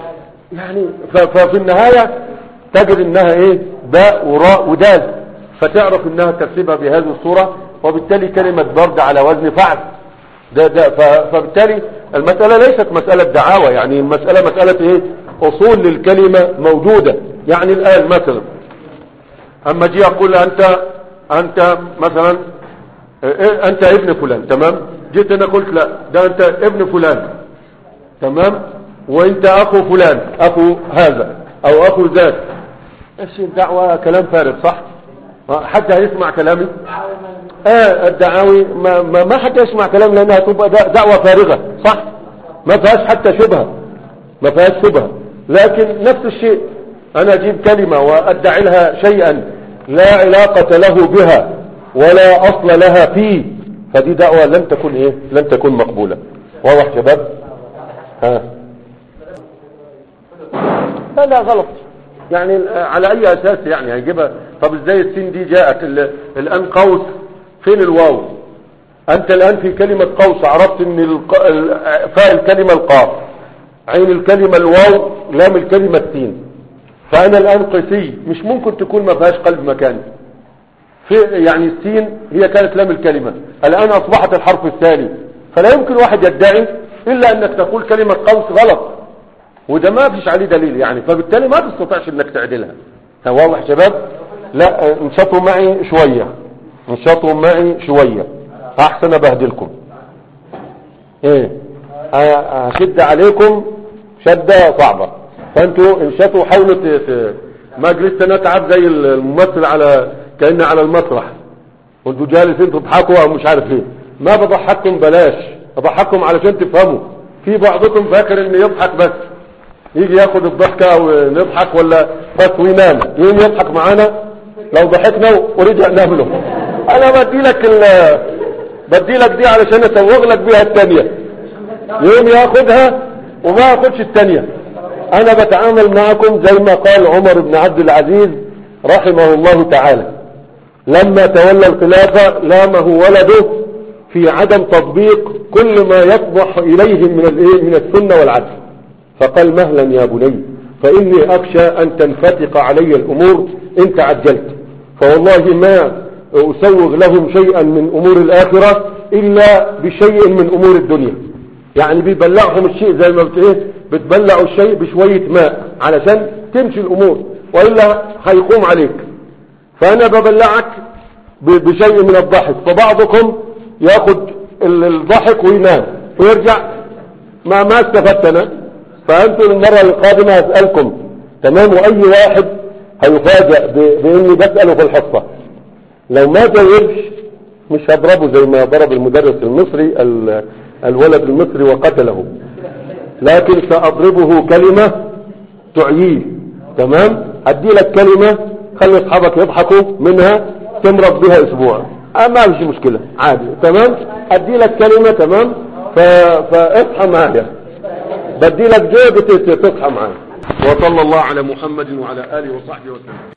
يعني ففي النهاية تجد انها ايه باء وراء ودال، فتعرف انها ترتيبها بهذه الصورة، وبالتالي كلمة برد على وزن فعل. ده ده فبالتالي المسألة ليست مسألة دعاوى، يعني المسألة مسألة ايه اصول للكلمة موجودة. يعني الآن مثلا اما جي اقول انت انت مثلا إيه انت ابن فلان، تمام، جيت انا قلت لا ده انت ابن فلان، تمام، وانت اخو فلان اخو هذا او اخو ذاك. ايش الدعوة؟ كلام فارغ، صح؟ حد هيسمع كلامي؟ اه الدعاوي ما, ما, ما حد يسمع كلام، لانها تبقى دعوة فارغة، صح؟ ما فيهاش حتى شبهة، ما فيهاش شبهة. لكن نفس الشيء انا اجيب كلمة وادعي لها شيئا لا علاقة له بها ولا اصل لها فيه، فدي دعوة لن تكون ايه لن تكون مقبولة. واضح شباب؟ ها لا لا غلط. يعني على اي اساس يعني هيجيبها؟ طب ازاي السين دي جاءت الان قوس؟ فين الواو؟ انت الان في كلمة قوس عرفت ان فاء الكلمة القاف، عين الكلمة الواو، لام الكلمة السين. فانا الان قسي مش ممكن تكون ما فيهاش قلب مكاني. في يعني السين هي كانت لام الكلمة، الان اصبحت الحرف الثاني، فلا يمكن واحد يدعي الا انك تقول كلمة قوس غلط، وده ما فيش عليه دليل يعني، فبالتالي ما تستطيعش انك تعدلها. واضح شباب؟ لا انشطوا معي شوية، انشطوا معي شوية احسن ابهدلكم. ايه اشد عليكم شدة صعبة، فانتوا انشطوا حاولوا ت... ما جلست نتعب زي الممثل على كأن على المسرح وانتوا جالسين تضحكوا او مش عارف ايه. ما بضحككم بلاش، اضحككم علشان تفهموا. في بعضكم فاكر ان يضحك بس، يجي ياخد الضحكة ونضحك ولا بس وينام، يوم يضحك معانا لو ضحكنا ورجع نام له. انا بدي لك ال بدي لك دي علشان اسوغ لك بيها الثانية، يوم ياخدها وما ياخدش الثانية. انا بتعامل معكم زي ما قال عمر بن عبد العزيز رحمه الله تعالى لما تولى الخلافة لامه ولده في عدم تطبيق كل ما يفضح اليه من الايه من السنة والعدل، فقال مهلا يا بني فاني اخشى ان تنفتق علي الامور ان تعجلت، فوالله ما اسوغ لهم شيئا من امور الاخرة الا بشيء من امور الدنيا. يعني بيبلعهم الشيء زي ما بتقول بتبلعوا الشيء بشوية ماء علشان تمشي الامور، وإلا هيقوم عليك. فانا ببلعك بشيء من الضحك، فبعضكم ياخد الضحك وينام ويرجع ما ما استفدت انا. فانتم المرة القادمة هسألكم، تمام، واي واحد هيفاجأ باني بسأله في الحصة لو ما جاوبش مش هضربه زي ما ضرب المدرس المصري الولد المصري وقتله، لكن سأضربه كلمة تعييه، تمام. ادي لك كلمة خلي اصحابك يضحكوا منها تمرض بها اسبوع، ما فيش مشكلة عادي، تمام. ادي لك كلمة، تمام، فاصحى معايا، بدي لك جوب تصحى معايا. وصلى الله على محمد وعلى آله وصحبه وسلم.